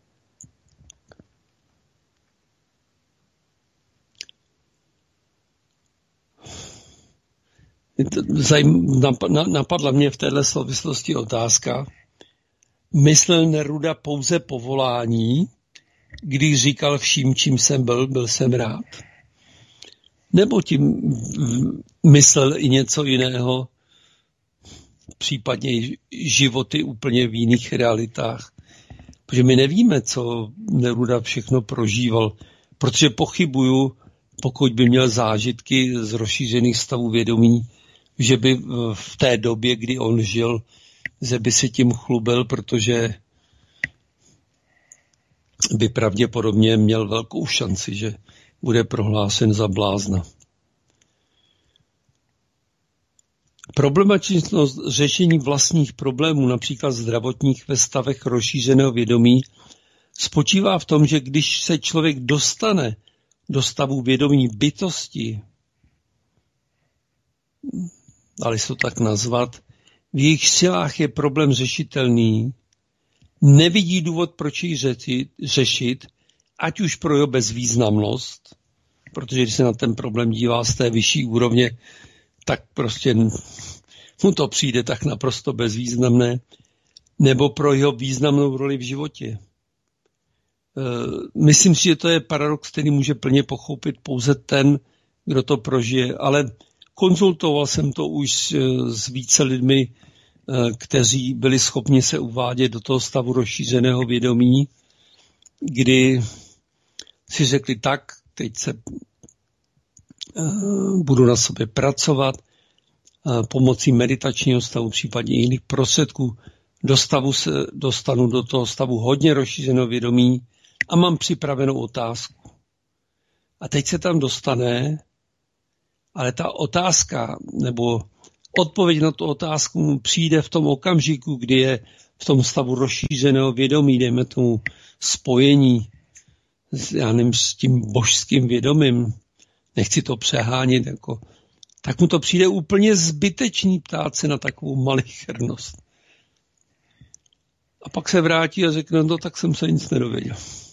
Napadla mě v této souvislosti otázka. Myslel Neruda pouze povolání, když říkal vším, čím jsem byl jsem rád? Nebo tím myslel i něco jiného, případně životy úplně v jiných realitách? Protože my nevíme, co Neruda všechno prožíval, protože pochybuju, pokud by měl zážitky z rozšířených stavů vědomí, že by v té době, kdy on žil, že by si tím chlubil, protože by pravděpodobně měl velkou šanci, že bude prohlášen za blázna. Problematičnost řešení vlastních problémů, například zdravotních ve stavech rozšířeného vědomí, spočívá v tom, že když se člověk dostane do stavu vědomí bytosti, dali se to tak nazvat, v jejich silách je problém řešitelný, nevidí důvod, proč ji řešit, ať už pro jeho bezvýznamnost, protože když se na ten problém dívá z té vyšší úrovně, tak prostě mu to přijde tak naprosto bezvýznamné, nebo pro jeho významnou roli v životě. Myslím si, že to je paradox, který může plně pochopit pouze ten, kdo to prožije, ale konzultoval jsem to už s více lidmi, kteří byli schopni se uvádět do toho stavu rozšířeného vědomí, kdy si řekli tak, teď se budu na sobě pracovat pomocí meditačního stavu, případně jiných prostředků, dostanu do toho stavu hodně rozšířeného vědomí a mám připravenou otázku. A teď se tam dostane, ale ta otázka nebo odpověď na tu otázku mu přijde v tom okamžiku, kdy je v tom stavu rozšířeného vědomí, dejme tomu spojení s tím božským vědomím, nechci to přehánět, tak mu to přijde úplně zbytečný ptát se na takovou malichernost. A pak se vrátí a řekne, no tak jsem se nic nedověděl.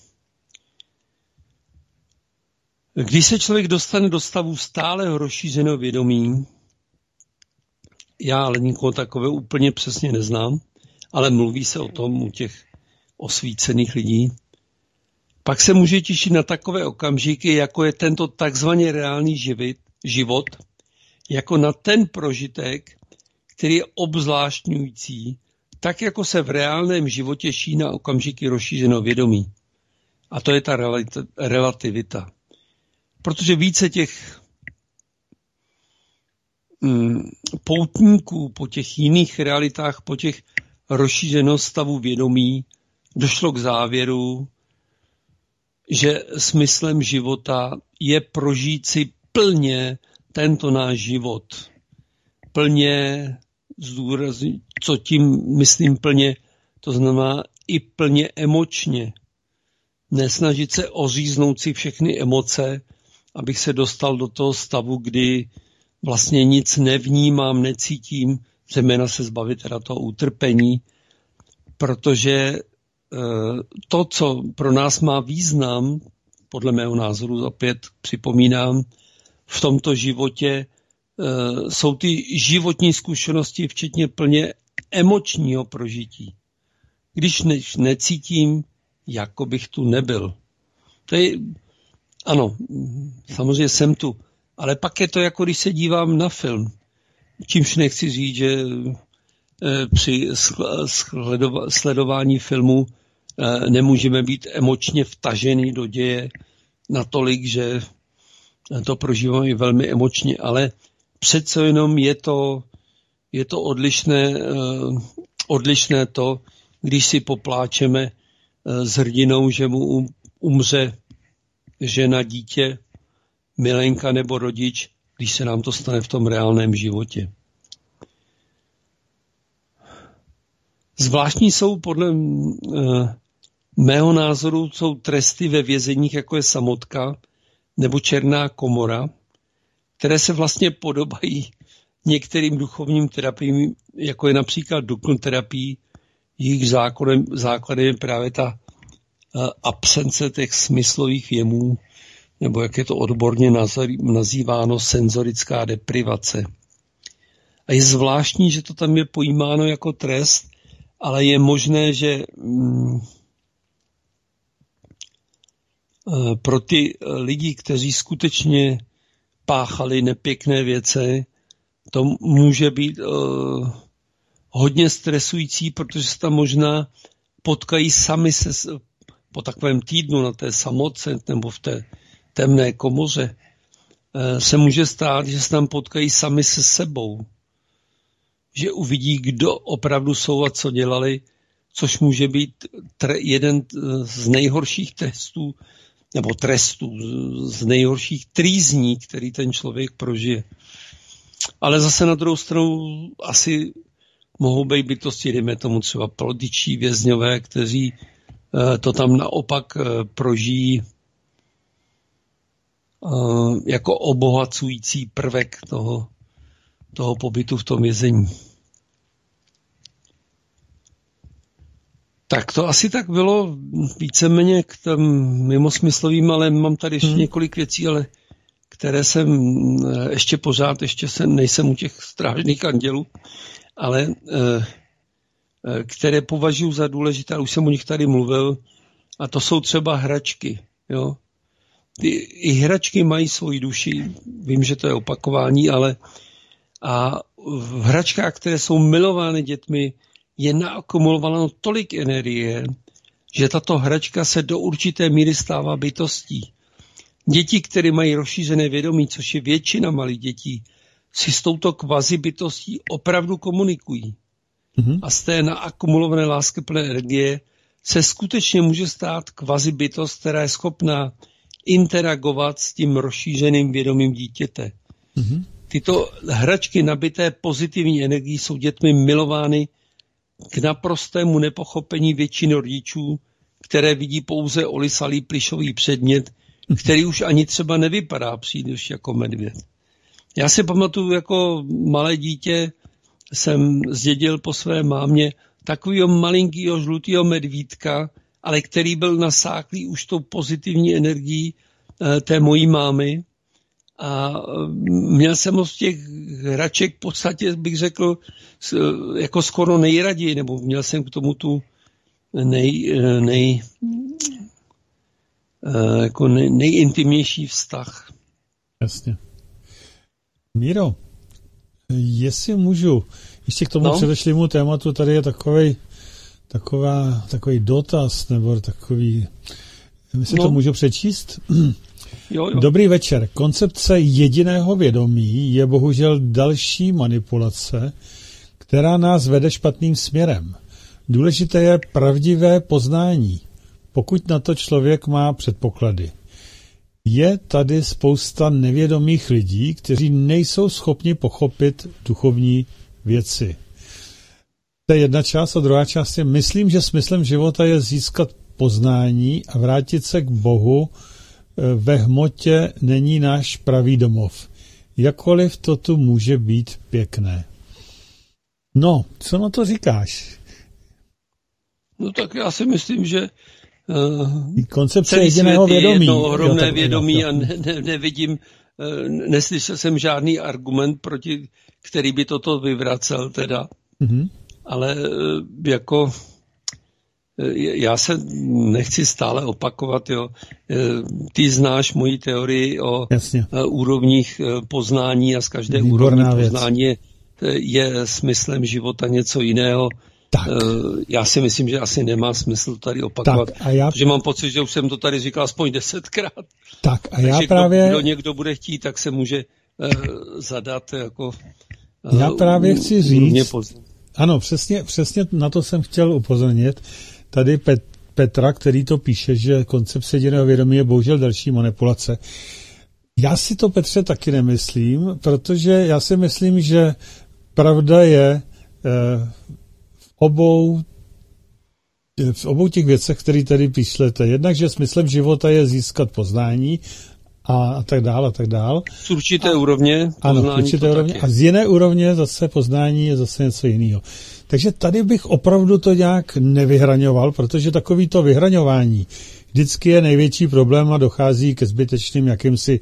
Když se člověk dostane do stavu stálého rozšířeného vědomí, já ale nikoho takového úplně přesně neznám, ale mluví se o tom u těch osvícených lidí, pak se může těšit na takové okamžiky, jako je tento takzvaně reálný život, jako na ten prožitek, který je obzvláštňující, tak jako se v reálném životě ší na okamžiky rozšířeného vědomí. A to je ta relativita. Protože více těch poutníků po těch jiných realitách, po těch rozšířenost stavu vědomí došlo k závěru, že smyslem života je prožít si plně tento náš život. Plně, co tím myslím plně, to znamená i plně emočně. Nesnažit se oříznout si všechny emoce, abych se dostal do toho stavu, kdy vlastně nic nevnímám, necítím, zejména se zbavit teda toho utrpení, protože to, co pro nás má význam, podle mého názoru opět připomínám, v tomto životě jsou ty životní zkušenosti, včetně plně emočního prožití. Když necítím, jako bych tu nebyl. To je, ano, samozřejmě jsem tu, ale pak je to jako když se dívám na film. Čímž nechci říct, že při sledování filmu nemůžeme být emočně vtažený do děje natolik, že to prožíváme velmi emočně, ale přece jenom je to odlišné to, když si popláčeme s hrdinou, že mu umře žena, dítě, milenka nebo rodič, když se nám to stane v tom reálném životě. Zvláštní jsou podle mého názoru jsou tresty ve vězeních, jako je samotka nebo černá komora, které se vlastně podobají některým duchovním terapiím, jako je například Dukl terapii. Jejich základem je právě ta absence těch smyslových jemů, nebo jak je to odborně nazýváno, senzorická deprivace. A je zvláštní, že to tam je pojímáno jako trest, ale je možné, že pro ty lidi, kteří skutečně páchali nepěkné věci, to může být hodně stresující, protože se tam možná potkají sami se po takovém týdnu na té samotce nebo v té temné komoře. Se může stát, že se tam potkají sami se sebou. Že uvidí, kdo opravdu jsou a co dělali, což může být jeden z nejhorších trestů, nebo trestů, z nejhorších trýzní, který ten člověk prožije. Ale zase na druhou stranu asi mohou být bytosti, dejme tomu třeba političtí vězňové, kteří to tam naopak prožijí jako obohacující prvek toho pobytu v tom vězení. Tak to asi tak bylo víceméně k těm mimosmyslovým, ale mám tady ještě několik věcí, ale které jsem nejsem u těch strážných andělů, ale které považuji za důležité, už jsem o nich tady mluvil, a to jsou třeba hračky. Jo? I hračky mají svoji duši, vím, že to je opakování, ale a v hračkách, které jsou milovány dětmi, je naakumulováno tolik energie, že tato hračka se do určité míry stává bytostí. Děti, které mají rozšířené vědomí, což je většina malých dětí, si s touto kvazi bytostí opravdu komunikují. A z té naakumulované láskyplné energie se skutečně může stát kvazi bytost, která je schopná interagovat s tím rozšířeným vědomím dítěte. Tyto hračky nabité pozitivní energií jsou dětmi milovány k naprostému nepochopení většiny rodičů, které vidí pouze olisalý plyšový předmět, který už ani třeba nevypadá příliš jako medvěd. Já si pamatuju, jako malé dítě jsem zdědil po své mámě takového malinkého žlutého medvídka, ale který byl nasáklý už tou pozitivní energií té mojí mámy. A měl jsem ho z těch hraček v podstatě, bych řekl, jako skoro nejraději, nebo měl jsem k tomu tu nejintimnější vztah. Jasně. Míro, jestli můžu, ještě k tomu předešlému tématu, tady je takový dotaz, nebo takový, jestli to můžu přečíst? Jo. Dobrý večer. Koncepce jediného vědomí je bohužel další manipulace, která nás vede špatným směrem. Důležité je pravdivé poznání, pokud na to člověk má předpoklady. Je tady spousta nevědomých lidí, kteří nejsou schopni pochopit duchovní věci. To je jedna část a druhá část je, myslím, že smyslem života je získat poznání a vrátit se k Bohu. Ve hmotě není náš pravý domov. Jakkoliv to tu může být pěkné. No, co na to říkáš? No tak já si myslím, že koncepce jediného vědomí. Je jedno ohromné vědomí a nevidím, neslyšel jsem žádný argument, proti který by toto vyvracel teda. Mm-hmm. Ale jako já se nechci stále opakovat, jo. Ty znáš moji teorii o úrovních poznání a z každé úrovni poznání je smyslem života něco jiného. Tak. Já si myslím, že asi nemá smysl tady opakovat, protože mám pocit, že už jsem to tady říkal aspoň 10krát. Tak a já právě... Kdo někdo bude chtít, tak se může zadat jako... Já právě chci říct... Ano, přesně na to jsem chtěl upozornit. Tady Petra, který to píše, že koncepce jediného vědomí je bohužel další manipulace. Já si to, Petře, taky nemyslím, protože já si myslím, že pravda je v obou těch věcech, které tady píšete. Jednak, že smyslem života je získat poznání a tak dál, a tak dál. Z určité úrovně poznání. Ano, z určité úrovně. A z jiné úrovně zase poznání je zase něco jiného. Takže tady bych opravdu to nějak nevyhraňoval, protože takový to vyhraňování vždycky je největší problém a dochází ke zbytečným jakýmsi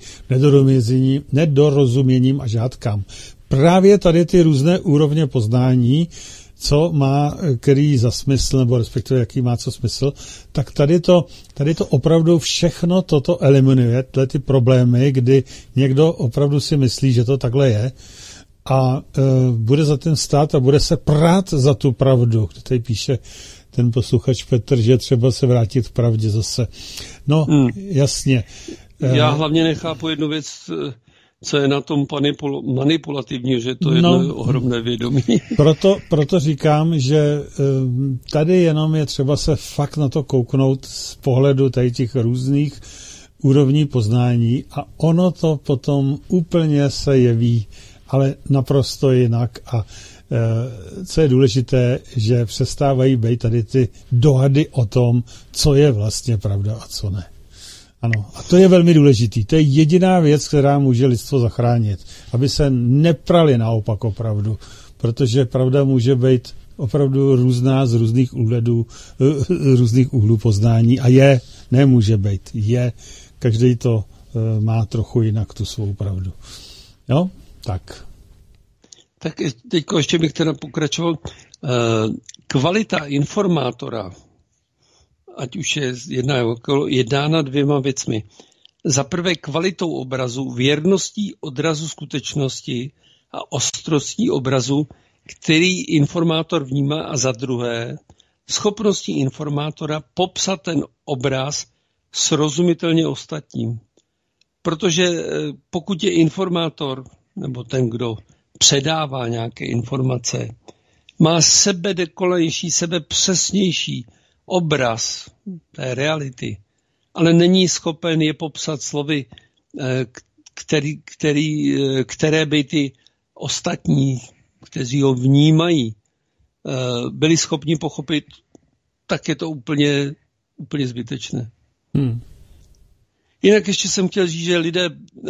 nedorozuměním a žádkám. Právě tady ty různé úrovně poznání, co má který za smysl, nebo respektive jaký má co smysl, tak tady to opravdu všechno toto eliminuje, ty problémy, kdy někdo opravdu si myslí, že to takhle je a bude za ten stát a bude se prát za tu pravdu. Tady píše ten posluchač Petr, že třeba se vrátit k pravdě zase. No, jasně. Já hlavně nechápu jednu věc, co je na tom manipulativní, že to je ohromné vědomí. Proto říkám, že tady jenom je třeba se fakt na to kouknout z pohledu tady těch různých úrovní poznání a ono to potom úplně se jeví, ale naprosto jinak a co je důležité, že přestávají být tady ty dohady o tom, co je vlastně pravda a co ne. Ano, a to je velmi důležitý. To je jediná věc, která může lidstvo zachránit. Aby se neprali naopak o pravdu, protože pravda může být opravdu různá z různých úhlů poznání a nemůže být. Každý to má trochu jinak tu svou pravdu. Jo? Tak. Tak teď ještě bych teda pokračoval. Kvalita informátora, ať už je jednána dvěma věcmi. Za prvé kvalitou obrazu, věrností odrazu skutečnosti a ostrostí obrazu, který informátor vnímá, a za druhé schopností informátora popsat ten obraz srozumitelně ostatním. Protože pokud je informátor, nebo ten, kdo předává nějaké informace, má sebedekolejší, sebepřesnější obraz té reality, ale není schopen je popsat slovy, které by ty ostatní, kteří ho vnímají, byli schopni pochopit, tak je to úplně zbytečné. Jinak ještě jsem chtěl říct, že lidé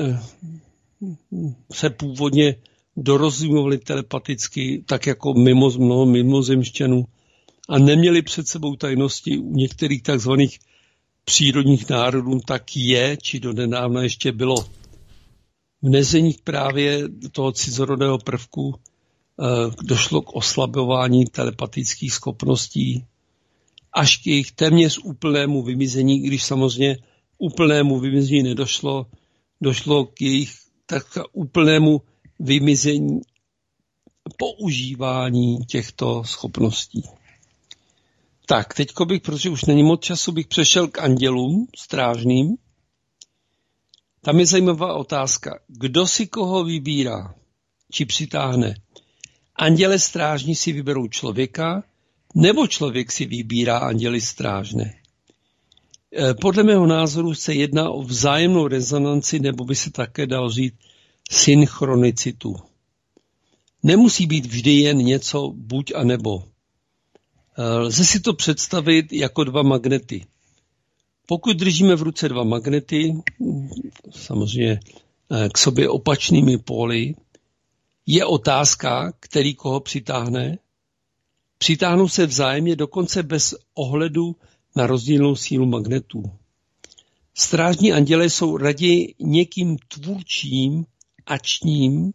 se původně dorozumovali telepaticky, tak jako mnoho mimozemšťanů, a neměli před sebou tajnosti. U některých takzvaných přírodních národů tak je, či donedávna ještě bylo. V nezeních právě toho cizorodého prvku došlo k oslabování telepatických schopností až k jejich téměř úplnému vymizení, když samozřejmě úplnému vymizení nedošlo, došlo k jejich tak úplnému vymizení používání těchto schopností. Tak, teďko bych, protože už není moc času, bych přešel k andělům strážným. Tam je zajímavá otázka. Kdo si koho vybírá, či přitáhne? Anděle strážní si vyberou člověka, Nebo člověk si vybírá anděly strážné? Podle mého názoru se jedná o vzájemnou rezonanci, nebo by se také dal říct synchronicitu. Nemusí být vždy jen něco buď a nebo. Lze si to představit jako dva magnety. Pokud držíme v ruce dva magnety, samozřejmě k sobě opačnými póly, je otázka, který koho přitáhne. Přitáhnou se vzájemně dokonce bez ohledu na rozdílnou sílu magnetů. Strážní andělé jsou raději někým tvůrčím, akčním,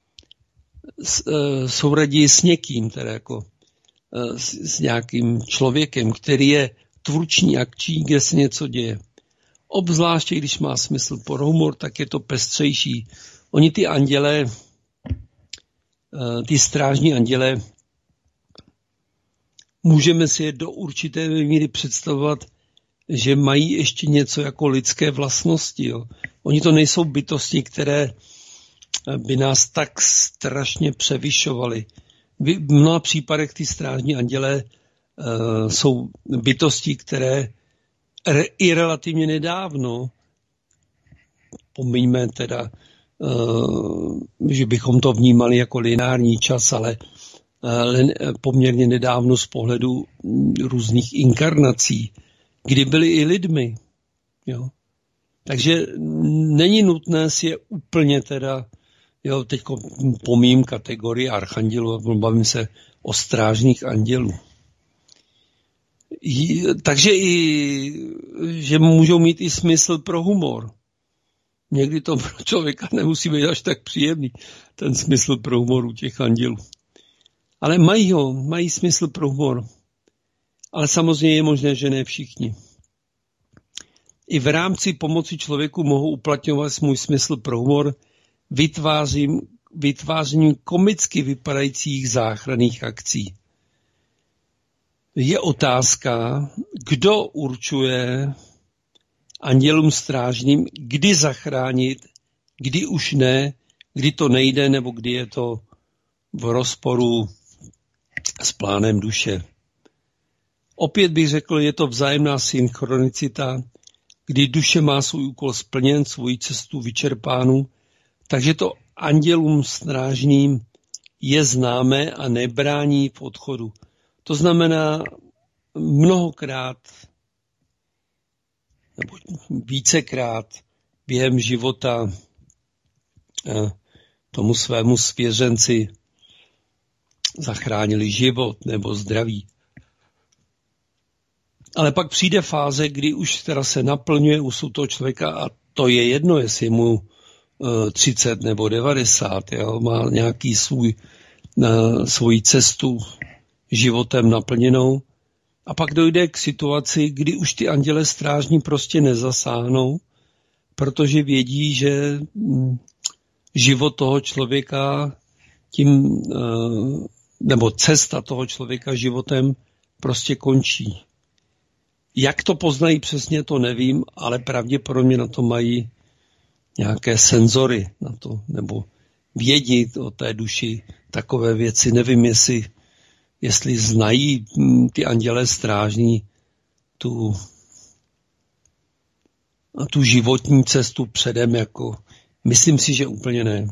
jsou raději s někým, teda jako s nějakým člověkem, který je tvůrčí, akční, kde se něco děje. Obzvláště, když má smysl pro humor, tak je to pestřejší. Oni ty andělé, ty strážní andělé, můžeme si je do určité míry představovat, že mají ještě něco jako lidské vlastnosti. Jo. Oni to nejsou bytosti, které by nás tak strašně převyšovaly. V mnoha případech ty strážní andělé jsou bytosti, které i relativně nedávno, pomiňme teda, že bychom to vnímali jako lineární čas, ale poměrně nedávno z pohledu různých inkarnací, kdy byli i lidmi. Jo. Takže není nutné si je úplně teda, jo, teď pomím kategorii archandělů, bavím se o strážných andělů. Takže i, že můžou mít i smysl pro humor. Někdy to pro člověka nemusí být až tak příjemný, ten smysl pro humor u těch andělů. Ale mají smysl pro humor. Ale samozřejmě je možné, že ne všichni. I v rámci pomoci člověku mohou uplatňovat můj smysl pro humor vytvářením komicky vypadajících záchranných akcí. Je otázka, kdo určuje andělům strážným, kdy zachránit, kdy už ne, kdy to nejde, nebo kdy je to v rozporu s plánem duše. Opět bych řekl, je to vzájemná synchronicita, kdy duše má svůj úkol splněn, svou cestu vyčerpánu, takže to andělům strážným je známé a nebrání v odchodu. To znamená mnohokrát nebo vícekrát během života tomu svému svěřenci zachránili život nebo zdraví. Ale pak přijde fáze, kdy už teda se naplňuje úsud toho člověka a to je jedno, jestli mu 30 nebo 90, jo, má nějaký svoji cestu životem naplněnou. A pak dojde k situaci, kdy už ty anděle strážní prostě nezasáhnou, protože vědí, že život toho člověka tím, nebo cesta toho člověka životem prostě končí. Jak to poznají přesně, to nevím, ale pravděpodobně na to mají nějaké senzory na to, nebo vědí o té duši takové věci. Nevím, jestli znají ty andělé strážní tu životní cestu předem, jako myslím si, že úplně ne.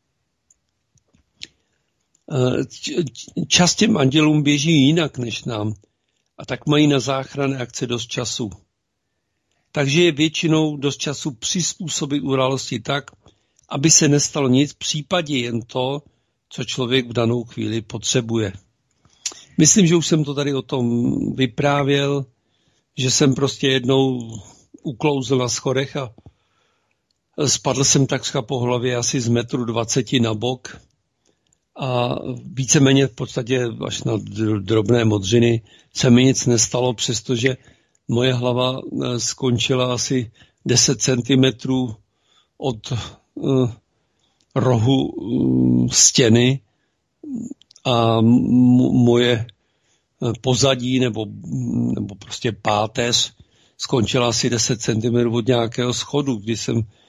Čas těm andělům běží jinak než nám a tak mají na záchranné akce dost času. Takže je většinou dost času přizpůsobit události tak, aby se nestalo nic, v případě jen to, co člověk v danou chvíli potřebuje. Myslím, že už jsem to tady o tom vyprávěl, že jsem prostě jednou uklouzl na schodech a spadl jsem takřka po hlavě asi z 1,20 m na bok a víceméně v podstatě až na drobné modřiny se mi nic nestalo, přestože moje hlava skončila asi 10 cm od rohu stěny a moje pozadí nebo prostě páteř skončila asi 10 cm od nějakého schodu,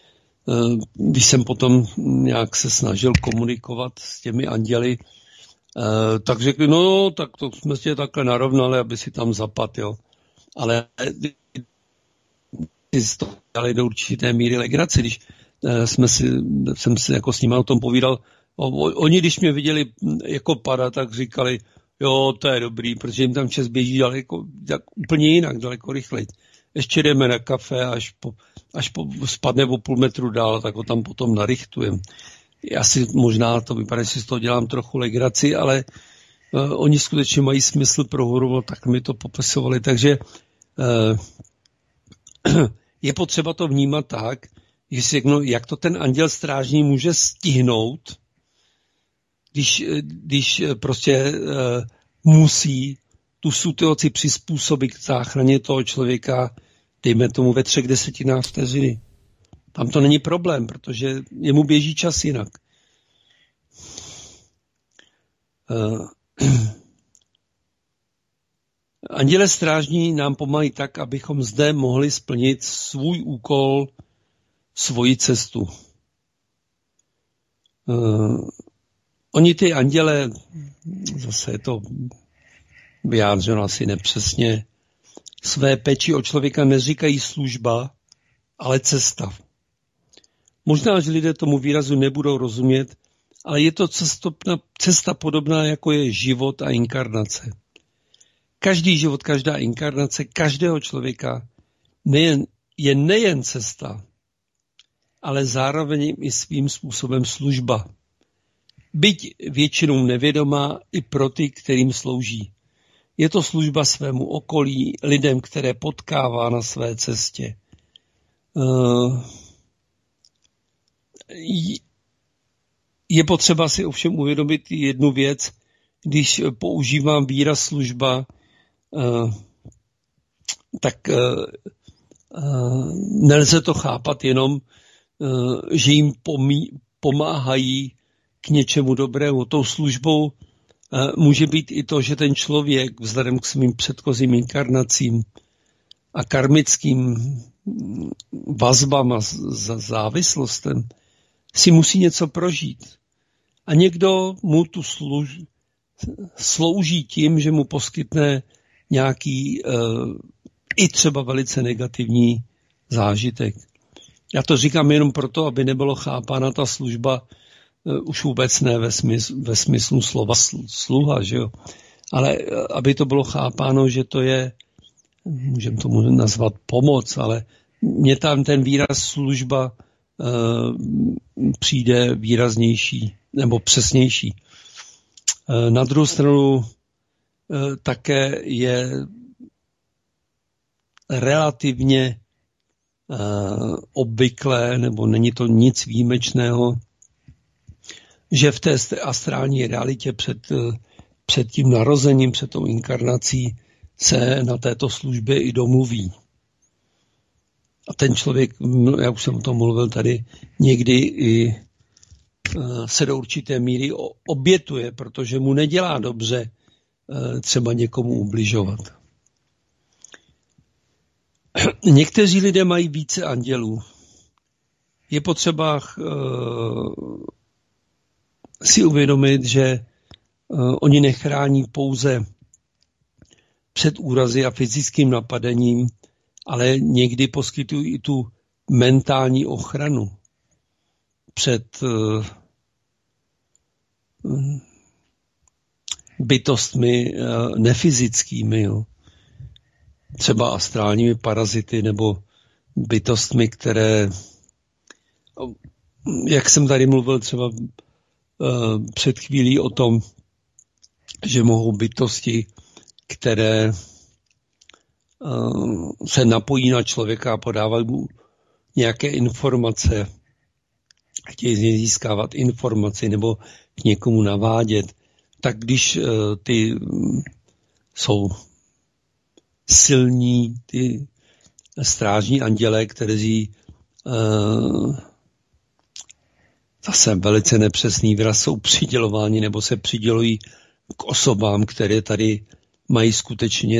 když jsem potom nějak se snažil komunikovat s těmi anděli Tak řekli, no, tak to jsme si takhle narovnali, aby si tam zapad, jo. Ale to dali do určité míry legraci, když jsem si jako s nimi o tom povídal. Oni, když mě viděli jako padat, tak říkali, jo, to je dobrý, protože jim tam čas běží daleko, úplně jinak, daleko rychleji. Ještě jdeme na kafe, až spadne o půl metru dál, tak ho tam potom narychtujeme. Já si možná to vypadá, že si z toho dělám trochu legraci, ale oni skutečně mají smysl pro humor, tak mi to popisovali. Takže je potřeba to vnímat tak, že si řeknu, jak to ten anděl strážný může stihnout, když prostě musí tu situaci přizpůsobit k záchraně toho člověka, dejme tomu ve 0,3 vteřiny. Tam to není problém, protože jemu běží čas jinak. Anděle strážní nám pomáhají tak, abychom zde mohli splnit svůj úkol, svoji cestu. Oni ty anděle, zase je to vyjádřeno asi nepřesně, své péči o člověka neříkají služba, ale cesta. Možná, že lidé tomu výrazu nebudou rozumět, ale je to cesta podobná, jako je život a inkarnace. Každý život, každá inkarnace, každého člověka je nejen cesta, ale zároveň i svým způsobem služba. Byť většinou nevědomá i pro ty, kterým slouží. Je to služba svému okolí, lidem, které potkává na své cestě. Je potřeba si ovšem uvědomit jednu věc, když používám výraz služba, tak nelze to chápat jenom, že jim pomáhají k něčemu dobrému. Tou službou může být i to, že ten člověk vzhledem k svým předchozím inkarnacím a karmickým vazbám a závislostem si musí něco prožít. A někdo mu tu slouží tím, že mu poskytne nějaký i třeba velice negativní zážitek. Já to říkám jenom proto, aby nebylo chápána ta služba už vůbec ne ve smyslu slova sluha, že jo? Ale aby to bylo chápáno, že to je, můžeme tomu nazvat pomoc, ale mně tam ten výraz služba přijde výraznější nebo přesnější. Na druhou stranu také je relativně obvyklé, nebo není to nic výjimečného, že v té astrální realitě před tím narozením, před tou inkarnací se na této službě i domluví. A ten člověk, já už jsem o tom mluvil tady, někdy i se do určité míry obětuje, protože mu nedělá dobře třeba někomu ubližovat. Někteří lidé mají více andělů. Je potřeba si uvědomit, že oni nechrání pouze před úrazy a fyzickým napadením, ale někdy poskytují i tu mentální ochranu před bytostmi nefyzickými, jo. Třeba astrálními parazity nebo bytostmi, které, jak jsem tady mluvil třeba před chvílí o tom, že mohou bytosti, které se napojí na člověka a podávají mu nějaké informace, chtějí z něj získávat informaci nebo k někomu navádět, tak když ty jsou silní, ty strážní andělé, kteří zase velice nepřesný výraz, jsou přidělováni nebo se přidělují k osobám, které tady mají skutečně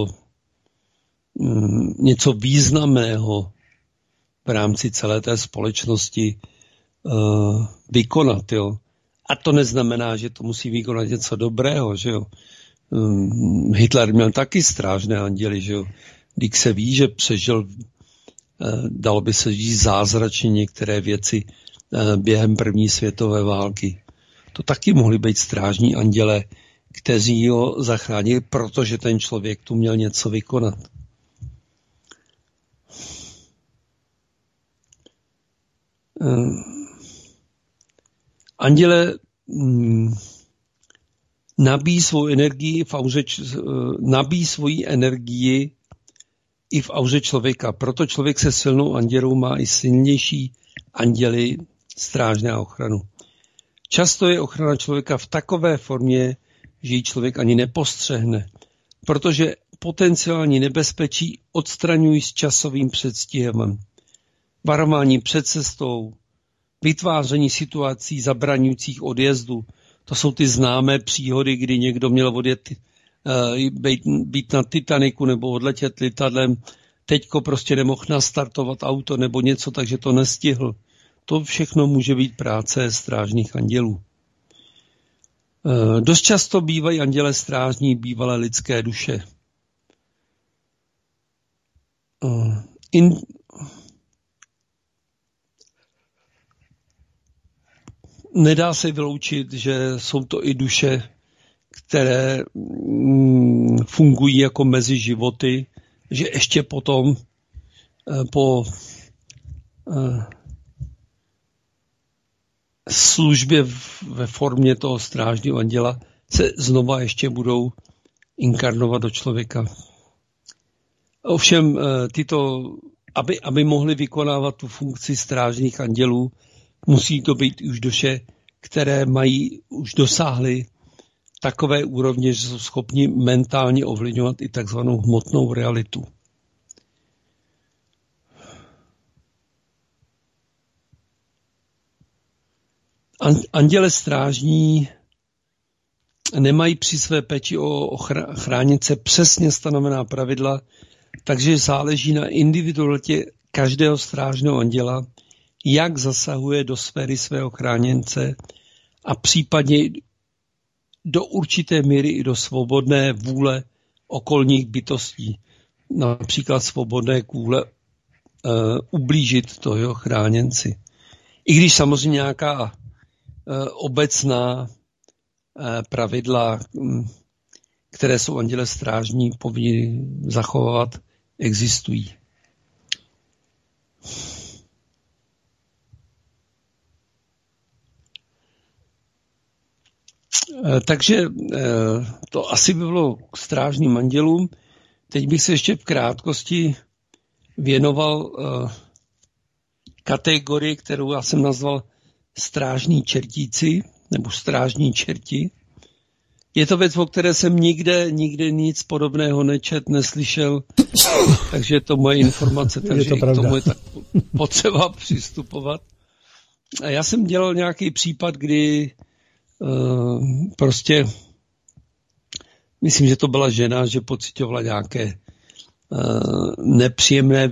něco významného v rámci celé té společnosti vykonat. Jo. A to neznamená, že to musí vykonat něco dobrého, že jo. Hitler měl taky strážné anděly, že jo. Když se ví, že přežil, dalo by se říct zázračně některé věci během první světové války. To taky mohli být strážní anděle, kteří ho zachránili, protože ten člověk tu měl něco vykonat. Anděle nabíjí svoji energii i v auře člověka. Proto člověk se silnou andělou má i silnější anděly strážné a ochranu. Často je ochrana člověka v takové formě, že ji člověk ani nepostřehne, protože potenciální nebezpečí odstraňují s časovým předstihem. Varování před cestou, vytváření situací zabraňujících odjezdu. To jsou ty známé příhody, kdy někdo měl odjet, být na Titaniku nebo odletět letadlem, teďko prostě nemohl nastartovat auto nebo něco, takže to nestihl. To všechno může být práce strážných andělů. Dost často bývají anděle strážní bývalé lidské duše. Nedá se vyloučit, že jsou to i duše, které fungují jako mezi životy, že ještě potom po službě ve formě toho strážního anděla se znova ještě budou inkarnovat do člověka. Ovšem aby mohli vykonávat tu funkci strážných andělů, musí to být už duše, které už dosáhly takové úrovně, že jsou schopni mentálně ovlivňovat i takzvanou hmotnou realitu. Anděle strážní nemají při své péči o chráněnce přesně stanovená pravidla, takže záleží na individualitě každého strážného anděla, jak zasahuje do sféry svého chráněnce a případně do určité míry i do svobodné vůle okolních bytostí. Například svobodné vůle ublížit toho jeho chráněnci. I když samozřejmě nějaká obecná pravidla, které jsou anděle strážní, povinni zachovávat, existují. Takže to asi by bylo k strážným andělům. Teď bych se ještě v krátkosti věnoval kategorii, kterou já jsem nazval strážní čertíci, nebo strážní čerti. Je to věc, o které jsem nikde nic podobného nečet, neslyšel, takže je to moje informace, takže to k tomu je tak potřeba přistupovat. A já jsem dělal nějaký případ, kdy prostě myslím, že to byla žena, že pocitovala nějaké nepříjemné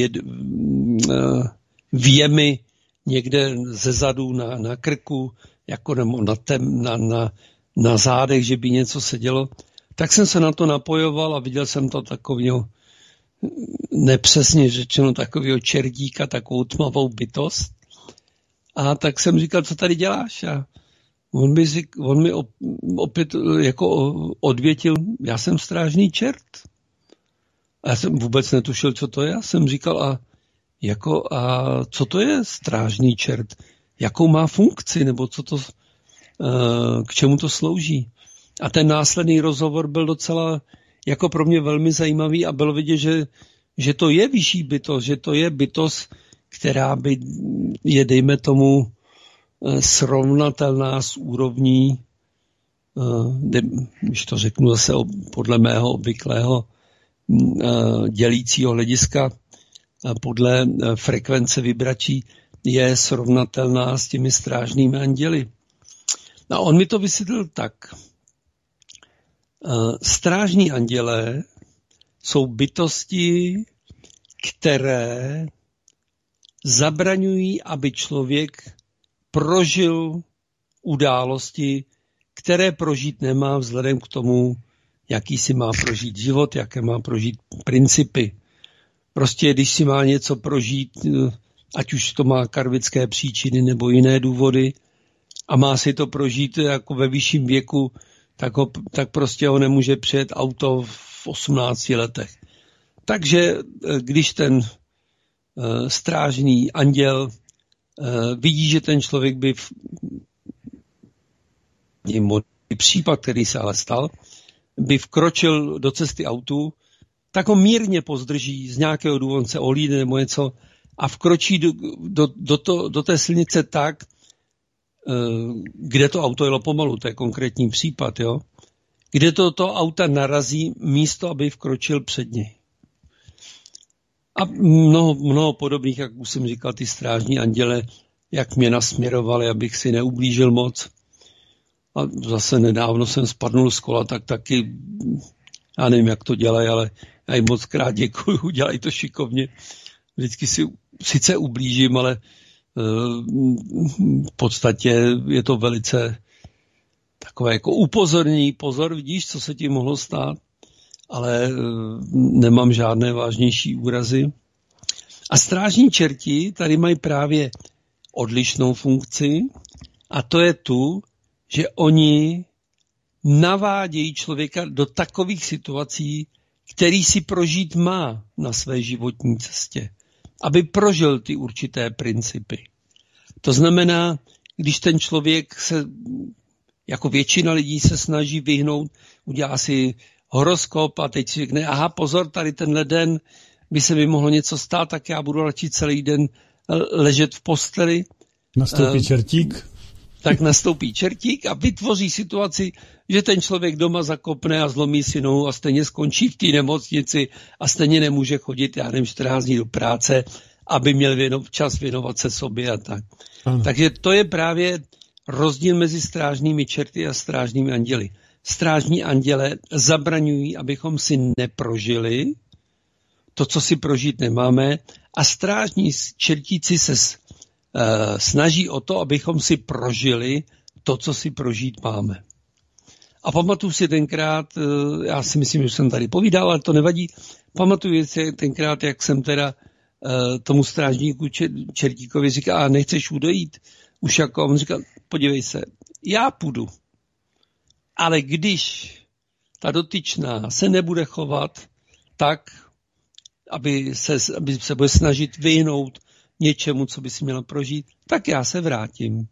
věmy někde ze zadu na krku, jako nebo na zádech, že by něco se dělo. Tak jsem se na to napojoval a viděl jsem to takového, nepřesně řečeno, takového čerdíka, takovou tmavou bytost. A tak jsem říkal, co tady děláš? A on mi opět jako odvětil, já jsem strážný čert. A já jsem vůbec netušil, co to je. Já jsem říkal, a co to je strážný čert? Jakou má funkci, nebo k čemu to slouží? A ten následný rozhovor byl docela jako pro mě velmi zajímavý a bylo vidět, že to je vyšší bytost, že to je bytost, která je, dejme tomu, srovnatelná s úrovní, když to řeknu zase podle mého obvyklého dělícího hlediska, podle frekvence vibračí, je srovnatelná s těmi strážnými anděli. A on mi to vysvětlil tak. Strážní andělé jsou bytosti, které zabraňují, aby člověk prožil události, které prožít nemá vzhledem k tomu, jaký si má prožít život, jaké má prožít principy. Prostě když si má něco prožít, ať už to má karmické příčiny nebo jiné důvody, a má si to prožít jako ve vyšším věku, tak prostě ho nemůže přijet auto v 18 letech. Takže když ten strážný anděl vidí, že ten člověk by případ, který se ale stal, by vkročil do cesty autu, tak ho mírně pozdrží, z nějakého důvodu se olíde nebo něco a vkročí do té silnice tak, kde to auto jelo pomalu, to je konkrétní případ, jo? Kde to auta narazí místo, aby vkročil před něj. A mnoho podobných, jak už jsem říkal, ty strážní anděle, jak mě nasměrovali, abych si neublížil moc. A zase nedávno jsem spadnul z kola, tak taky, já nevím, jak to dělají, ale já jim moc krát děkuju, dělají to šikovně. Vždycky si sice ublížím, ale v podstatě je to velice takové jako upozornění, pozor, vidíš, co se ti mohlo stát, ale nemám žádné vážnější úrazy. A strážní čerti tady mají právě odlišnou funkci a to je tu, že oni navádějí člověka do takových situací, který si prožít má na své životní cestě, aby prožil ty určité principy. To znamená, když ten člověk se, jako většina lidí se snaží vyhnout, udělá si horoskop a teď si řekne, aha, pozor, tady tenhle den by se mi mohlo něco stát, tak já budu radši celý den ležet v posteli. Nastoupí čertík. Tak nastoupí čertík a vytvoří situaci, že ten člověk doma zakopne a zlomí si nohu a stejně skončí v té nemocnici a stejně nemůže chodit, já nevím, 14 dní do práce, aby měl čas věnovat se sobě a tak. Ano. Takže to je právě rozdíl mezi strážnými čerty a strážnými anděli. Strážní anděle zabraňují, abychom si neprožili to, co si prožít nemáme, a strážní čertíci se snaží o to, abychom si prožili to, co si prožít máme. A pamatuju si tenkrát, já si myslím, že jsem tady povídal, ale to nevadí, pamatuju si tenkrát, jak jsem teda tomu strážníku čertíkovi říkal, a nechceš odejít? Už jako on říkal, podívej se, já půjdu, ale když ta dotyčná se nebude chovat tak, aby se bude snažit vyhnout něčemu, co by si měla prožít, tak já se vrátím.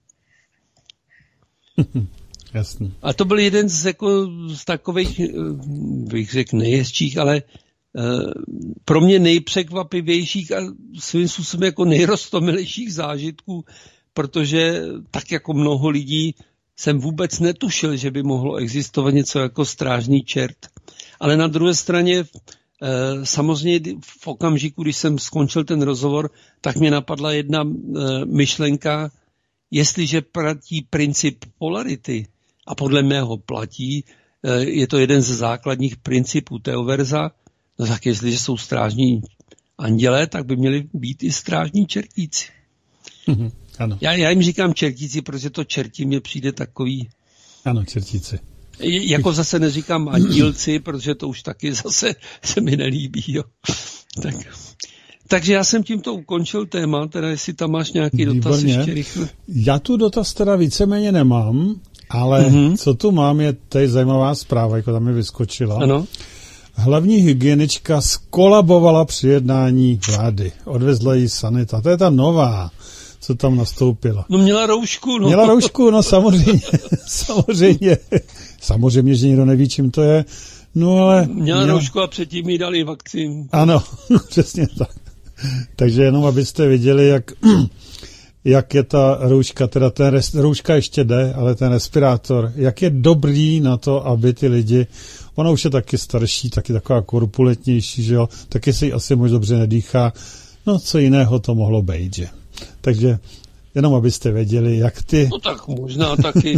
Jasný. A to byl jeden z takových, bych řekl, nejhezčích, ale pro mě nejpřekvapivějších a svým způsobem jako nejroztomilejších zážitků, protože tak jako mnoho lidí jsem vůbec netušil, že by mohlo existovat něco jako strážný čert. Ale na druhé straně samozřejmě v okamžiku, když jsem skončil ten rozhovor, tak mě napadla jedna myšlenka, jestliže platí princip polarity, a podle mého platí, je to jeden ze základních principů Teoverza, no tak jestliže jsou strážní andělé, tak by měli být i strážní čertíci. Ano. Já jim říkám čertíci, protože to čertí mě přijde takový... Ano, čertíci. Jako zase neříkám andílci, protože to už taky zase se mi nelíbí. Jo. Takže já jsem tímto ukončil téma, teda jestli tam máš nějaký dotaz ještě rychle. Já tu dotaz teda víceméně nemám, ale co tu mám je tady zajímavá zpráva, jako tam mi vyskočila. Ano. Hlavní hygienička skolabovala při jednání vlády. Odvezla jí sanita. To je ta nová, co tam nastoupila. No měla roušku, no. Měla roušku, no samozřejmě. Samozřejmě, že nikdo neví, čím to je. No ale... Měla roušku a předtím jí dali vakcín. Ano, přesně tak. Takže jenom abyste viděli, jak je ta rouška, teda rouška ještě jde, ale ten respirátor, jak je dobrý na to, aby ty lidi, ona už je taky starší, taky taková korpulentnější, že jo, taky si asi moc dobře nedýchá, no co jiného to mohlo být, že. Takže jenom abyste věděli, jak ty... No tak možná taky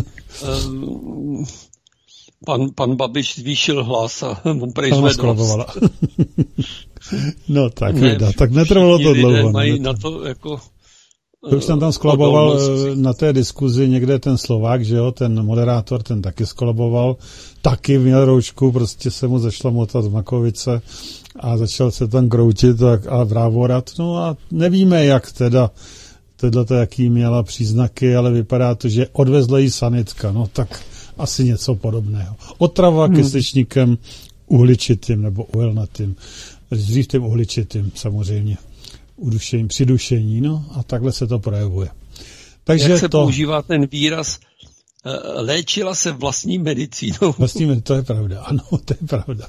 pan Babiš zvýšil hlas a mu prejsme dost. No tak, tak netrvalo to dlouho. Mají na to jako To už jsem tam skolaboval na té diskuzi někde ten Slovák, že jo, ten moderátor, ten taky skolaboval, taky měl roušku, prostě se mu zašla motat z makovice a začal se tam kroutit a vrávorat. No a nevíme, jak teda tohleto, jaký měla příznaky, ale vypadá to, že odvezla jí sanitka, no tak asi něco podobného. Otrava kysličníkem uhličitým nebo uhelnatým, dřív tím uhličitým samozřejmě. Udušení, přidušení, no a takhle se to projevuje. Takže jak se používá ten výraz léčila se vlastní medicínou. To je pravda, ano, to je pravda.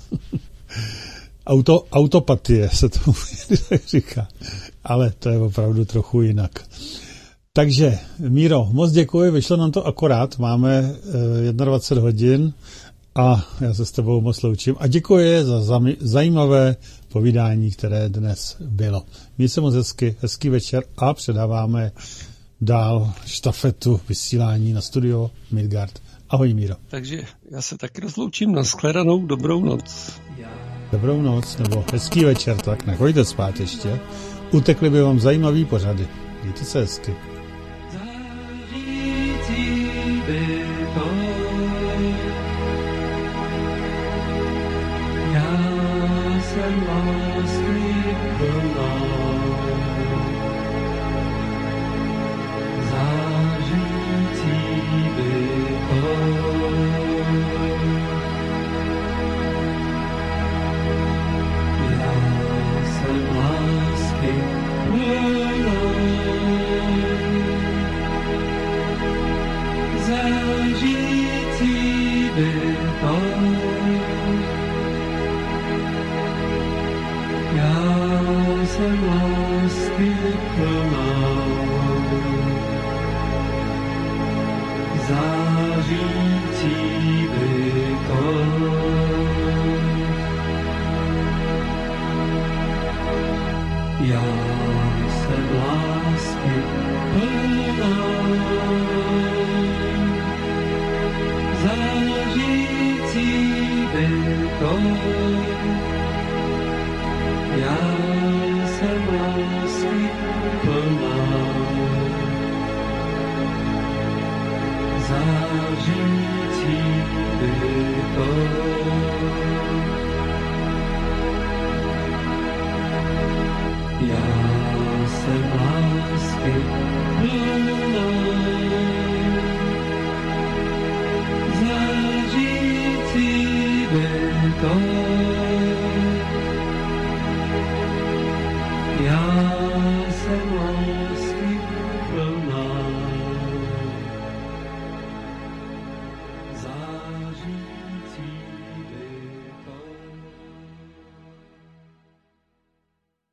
Autopatie se to říká, ale to je opravdu trochu jinak. Takže, Míro, moc děkuji, vyšlo nám to akorát, máme 21 hodin a já se s tebou moc loučím a děkuji za zajímavé povídání, které dnes bylo. Měj se moc hezký večer a předáváme dál štafetu vysílání na studio Midgard. Ahoj, Míro. Takže já se taky rozloučím, nashledanou, dobrou noc. Dobrou noc, nebo hezký večer, tak nechoďte spát ještě. Utekly by vám zajímavý pořady. Mějte se hezky. Já